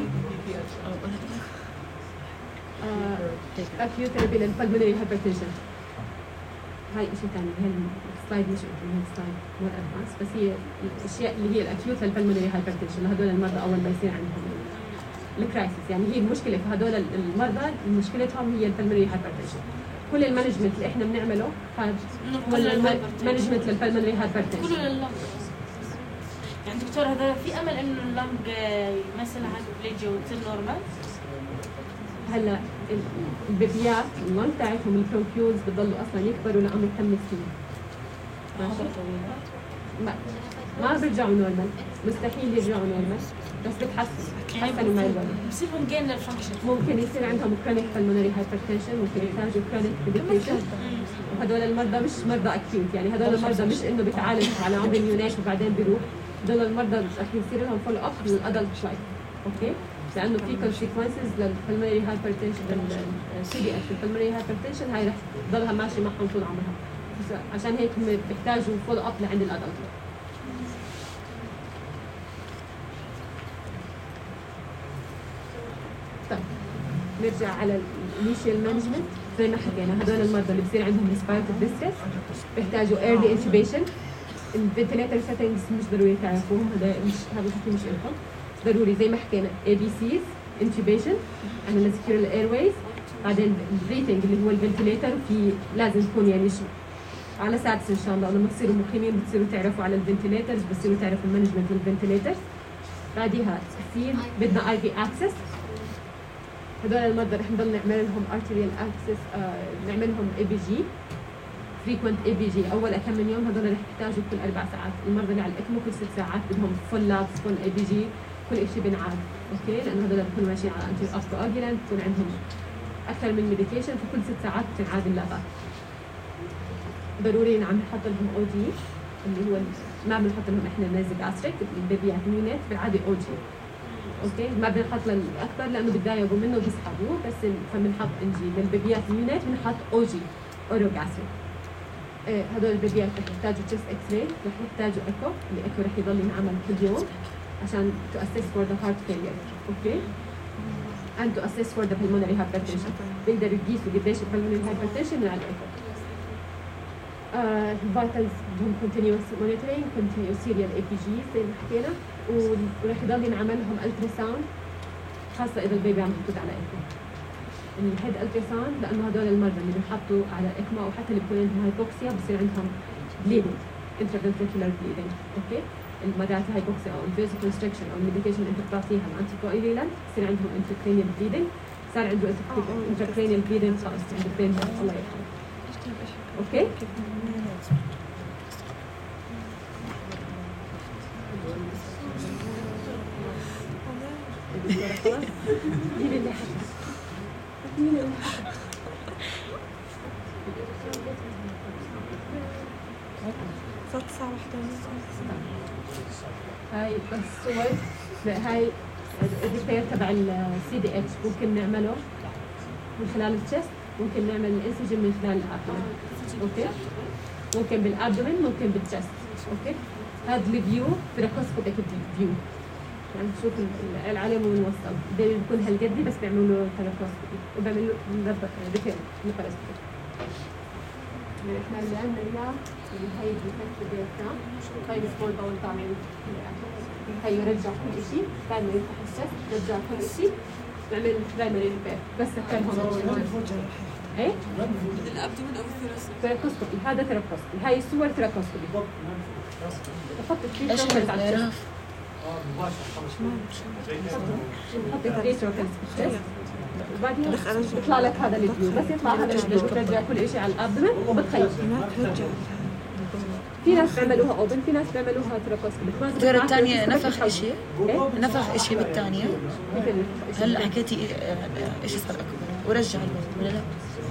S2: اكيوت ثيرابي للبلمونري هايبرتنشن. هاي شيء ثاني، هي السلايد مش هي السلايد مور ادفانس، بس هي الاشياء اللي هي الاكيوت للبلمونري هايبرتنشن لهدول المرضى اول ما يصير عندهم الكرايسيس. يعني هي المشكله في هدول المرضى مشكلتهم هي البلمونري هايبرتنشن. كل المانجمنت اللي احنا بنعمله هذا هو المانجمنت للبلمونري هايبرتنشن.
S4: كله لللنج. يعني دكتور هذا في امل انه اللنج يمثل هايبربليجيا وتصير نورمال؟
S2: هلا البيبيات اللنج تاعتهم البرونكيولز بضلوا اصلا يكبروا لعمر خمس سنين. ماشي؟ ما ما بيرجعوا نورمال، مستحيل يرجعوا نورمال، بس بتحسن بتحسنوا مع الوقت.
S4: بصيرهم جين للفانكشن.
S2: ممكن يصير عندهم كرونيك بالمونري هايبرتنشن، ممكن يحتاجوا كرونيك ميديكيشن. وهدول المرضى مش مرضى اكيوت، يعني هدول المرضى مش انه بيتعالجوا على عمر اليونات وبعدين بيروح. هدول المرضى رح يصير لهم فولو اب للادلت لايف. اوكي؟ لانه في كونسيكونسز للبلمونري هايبرتنشن، للسي دي اتش البلمونري هايبرتنشن هاي رح تضلها ماشيه معهم طول عمرها. عشان هيك هم بيحتاجوا فولو اب لعند الادلت. طيب نرجع على الانيشال مانجمنت. زي ما حكينا هدول المرضى اللي بصير عندهم ريسبيراتوري ديستريس بيحتاجوا ايرلي انتوبيشن. الفنتليتر سيتنجز مش ضروري تعرفوهم، هذا مش هذا الحكي مش لكم. ضروري زي ما حكينا اي بي سيز انتوبيشن عشان نسكر الاير ويز. بعدين البريثنج اللي هو الفنتليتر في لازم يكون يعني شو على سادس ان شاء الله. لما تصيروا مقيمين بتصيروا تعرفوا على الفنتليترز، بتصيروا تعرفوا المانجمنت للفنتليترز. بعديها في بدنا اي بي اكسس. هدول المرضى رح نضل نعمل لهم ارتريال اكسس، آه نعملهم اي بي جي فريكونت اي بي جي اول كم من يوم. هدول رح يحتاجوا كل اربع ساعات. المرضى اللي على الاكمو كل ست ساعات بدهم فول لابس فول اي بي جي، كل شيء بنعاد. اوكي؟ لانه هدول بيكونوا ماشيين على انتي اوستيوجيلانت، بكون عندهم اكثر من ميديكيشن، فكل ست ساعات بتنعاد اللابات. ضروري نعم نحط لهم او جي اللي هو ما بنحط لهم احنا نازل جاستريك البيبيات نيونات بالعاده او جي. اوكي؟ ما بنحط للاكثر لانه بتضايقوا منه وبيسحبوه، بس فبنحط ان جي. للبيبيات نيونات بنحط او جي اورو جاستريك. إيه هدول البيبيات رح يحتاجوا تشست اكس راي، رح يحتاجوا ايكو، الايكو رح يضل ينعمل كل يوم عشان to assess for the heart failure. اوكي؟ and to assess for the pulmonary hypertension. بيقدروا يقيسوا قديش البلمونري هايبرتنشن من على الايكو. الفيتالز بدهم continuous monitoring، continuous serial اي بي جي زي ما حكينا، ورح يضل ينعمل لهم الترا ساوند خاصة إذا البيبي عم يحطوا على ايكو. الهيد الترا ساوند لأنه هدول المرضى اللي بنحطوا على ايكما أو حتى اللي بيكون عندهم هايبوكسيا بصير عندهم bleeding intraventricular bleeding. اوكي؟ المرات الهايبوكسيا أو الفيزو كونستريكشن أو الميديكيشن اللي أنت بتعطيها الأنتي كوإيلانت بصير عندهم intracranial bleeding. صار عنده intracranial bleeding خلص عنده بين الله يرحمه. اوكي؟ خلاص؟ مين اللي حكى؟ مين اللي حكى؟
S6: صوت الساعة واحدة ونص.
S2: هاي بس صور. هاي الريبير تبع السي دي اتش ممكن نعمله من خلال التشست، ممكن نعمل الانسجن من خلال الابدومين. اوكي؟ ممكن بالابدومين، ممكن بالتشست. اوكي؟ هذا الفيو بريكوسكوبيك فيو. يعني نشوف العلم وين وصل. ده بيكون هالقد بس بيعملوا له تراكوسكوبي وبيعملوا له ريبير للباراسكوبي. احنا اللي عندنا اياه اللي هي الديفكت ديافرام، هاي السمول باول طالعين، هي يرجع كل شيء، بعد ما يفتح الشست يرجع كل شيء، نعمل برايمري ريبير بس سكرهم ايه؟
S5: الابدومين او الثلاثي
S2: ثيراكوسكوبي، هذا ثيراكوسكوبي، هاي الصور ثيراكوسكوبي بحط التريتروكلز على الشست بحط التريتروكلز في الشست وبعدين بيطلع لك هذا الفيو، بس يطلع هذا الفيو بترجع كل شيء على الابدومين وبتخيط. في ناس بيعملوها اوبن، في ناس بيعملوها ثيراكوسكوبي.
S3: الدكتورة الثانية نفخ شيء؟ نفخ شيء بالثانية؟ هلا حكيتي ايش صار اكبر ورجع ولا لا؟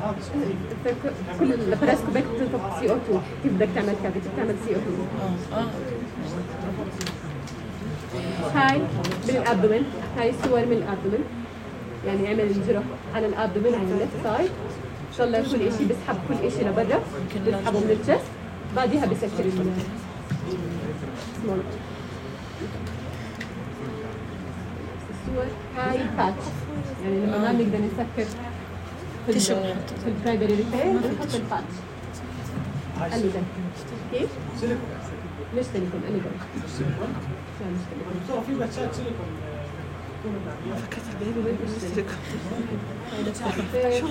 S2: كل البراسكوبيك بتنفخ سي او اثنين، كيف بدك تعمل كذا؟ كيف تعمل سي او اثنين؟
S3: اه اه
S2: هاي من الابدومين، هاي الصور من الابدومين، يعني عمل الجرح على الابدومين على الليفت سايد، طلع كل شيء، بسحب كل شيء لبرا، بسحبه من الشست، بعديها بسكر السمول. الصور هاي باتش، يعني لما ما نقدر نسكر في في البرايمري ريبير بنحط الباتش. اليدن كيف؟ ليش سيليكون اليدن؟
S7: دكتورة في باتشات سيليكون
S6: فكرت البيبي مش سيليكون. شو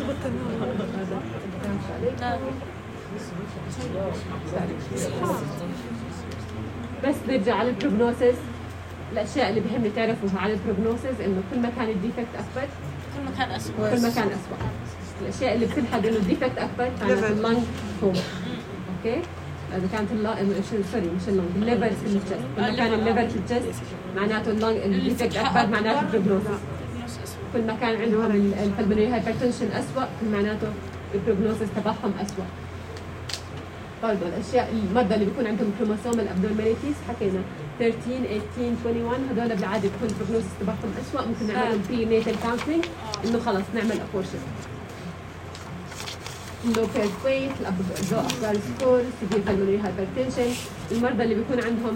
S2: بس نرجع على البروجنوسيس. الاشياء اللي بهمني تعرفوها على البروجنوسيس انه كل ما كان الديفكت اكبر
S4: كل ما كان اسوء
S2: كل ما كان اسوء. الاشياء اللي بتلحق انه الديفكت اكبر كانت اللنج فوق. اوكي؟ اذا كانت اللنج سوري مش اللنج الليفر في الجست، كل ما كان الليفر في الجست معناته اللنج الديفكت اكبر معناته البروجنوسيس. كل ما كان عندهم البلمونري هايبرتنشن اسوء كل معناته البروجنوسيس تبعهم اسوء. برضه الاشياء المرضى اللي بيكون عندهم كروموسومال ابنورماليتيز حكينا ثلاثة عشر ثمانية عشر واحد وعشرين هذول بالعاده بيكون البروجنوسيس تبعهم اسوء، ممكن نعمل لهم بري نيتال كونسلنج انه خلص نعمل ابورشن. لو بيرد ويت، الابدو افكار سكور، سيفير بالمونري هايبرتنشن، المرضى اللي بيكون عندهم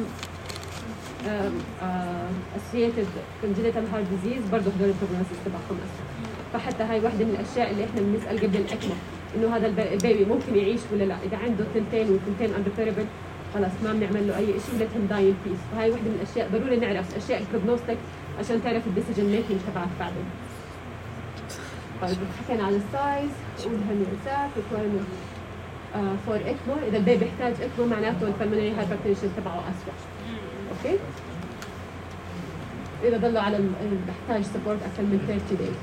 S2: اسوشيتد كونجنتال هارت ديزيز برضه هذول البروجنوسيس تبعهم اسوء. فحتى هاي واحدة من الاشياء اللي احنا بنسال قبل الاكمه انه هذا البيبي ممكن يعيش ولا لا، اذا عنده ثنتين وثنتين اندوثيربل خلاص ما بنعمل له اي شيء ليت هيم داي ان بيس. فهي وحده من الاشياء ضروري نعرف اشياء البروجنوستيك عشان تعرف الديسيجن ميكينج تبعك بعدين. طيب حكينا على السايز والهرنيوسات ريكويرمنت فور اكمو، اذا البيبي يحتاج اكمو معناته البلمونري هايبرتنشن تبعه اسوء. اوكي؟ اذا ضلوا على بحتاج سبورت اكثر من ثلاثين دايز.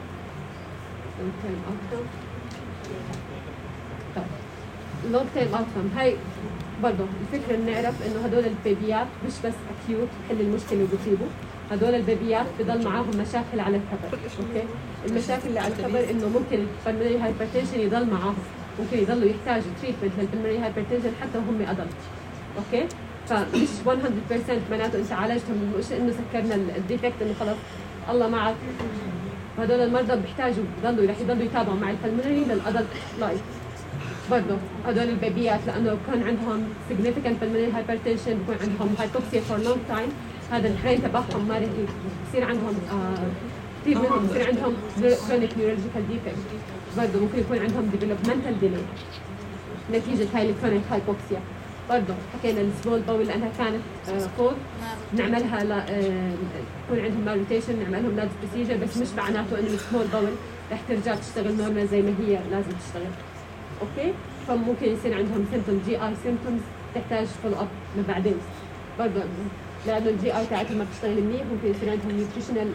S2: لونج تيرم اوتكم هاي برضه الفكره ان نعرف انه هدول البيبيات مش بس اكيوت بحل المشكله اللي بتصيبه، هدول البيبيات بضل معاهم مشاكل على الكبر. اوكي؟ المشاكل اللي على الكبر انه ممكن البلمونري هايبرتنشن يضل معاهم، ممكن يضلوا يحتاجوا تريتمنت للبلمونري هايبرتنشن حتى وهم ادلت. اوكي؟ فمش مية بالمية معناته انت عالجتهم، مش انه سكرنا الديفكت انه خلص الله معك. هدول المرضى بيحتاجوا يضلوا رح يضلوا يتابعوا مع البلمونري للادلت لايف. برضه هدول البيبيات لانه بكون عندهم significant pulmonary hypertension، بكون عندهم hypoxia for long time، هذا البرين تبعهم ما رح يصير عندهم كثير منهم بصير عندهم chronic neurological defect، برضه ممكن يكون عندهم developmental delay نتيجة هاي الكرونيك hypoxia. برضه حكينا السمول باول لانها كانت فوق نعملها ل يكون عندهم malrotation نعمل لهم لادز بروسيجر، بس مش معناته انه السمول باول رح ترجع تشتغل نورمال زي ما هي لازم تشتغل. اوكي؟ فممكن يصير عندهم سيمتوم جي اي سيمتومز تحتاج فولو اب من بعدين. برضه لانه الجي اي تاعتهم ما بتشتغل منيح، ممكن يصير عندهم نيوتريشنال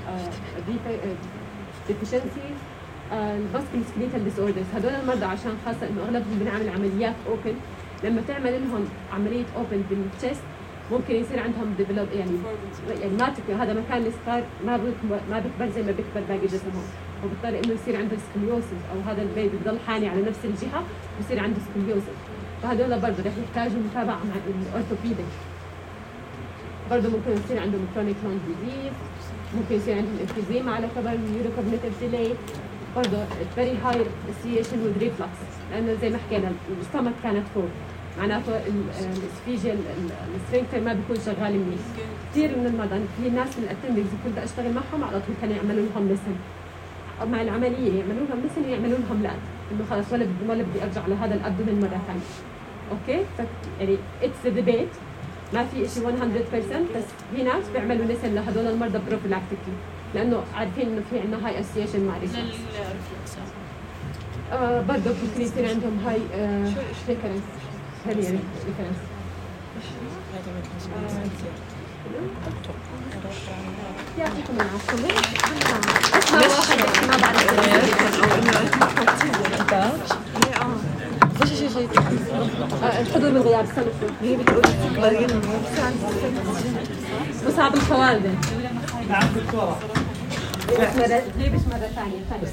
S2: ديفيشنسيز، الفاسكولار سكليتال ديس اوردرز. هدول المرضى عشان خاصه انه اغلبهم بنعمل عمليات اوبن، لما تعمل لهم عمليه اوبن بالتشست ممكن يصير عندهم ديفلوب يعني يعني ما تكبر هذا مكان السكار ما بيكبر ما بيكبر زي ما بيكبر باقي جسمهم، وبضطر انه يصير عنده سكليوسيس او هذا البيبي بضل حاني على نفس الجهه بصير عنده سكليوسيس. فهذول برضه رح يحتاجوا متابعه مع الاورثوبيدك. برضه ممكن يصير عندهم كرونيك لونج ديزيز، ممكن يصير عندهم انفيزيما على كبر نيوروكوجنيتيف ديلي، برضه فيري هاي اسوسيشن وذ ريفلكس لانه زي ما حكينا الستمك كانت فوق معناته الاسفيجيال السفنكتر ما بيكون شغال منيح. كثير من المرضى في ناس من الاتندنجز كنت اشتغل معهم على طول كانوا يعملوا لهم لسن مع العمليه، يعملوا لهم لسن ويعملوا لهم لاد انه خلاص ولا بدي ولا بدي ارجع لهذا الابدومين مره ثانيه. اوكي ف يعني اتس ديبيت، ما في شيء مية بالمية، بس في ناس بيعملوا لسن لهدول المرضى بروفيلاكتيكلي لانه عارفين انه في عندنا هاي اسوسيشن مع ريفلكس. آه برضه ممكن يصير عندهم هاي ريكرنس هذه يعني ريكرنس. يعطيكم العافية. اسمع واحد ما بعرف شيء شيء الحضور بالغياب. استنى شوي هي بتقول مصعب الخوالدة.
S7: نعم دكتورة.
S2: ليه بس مرة ثانية ثانية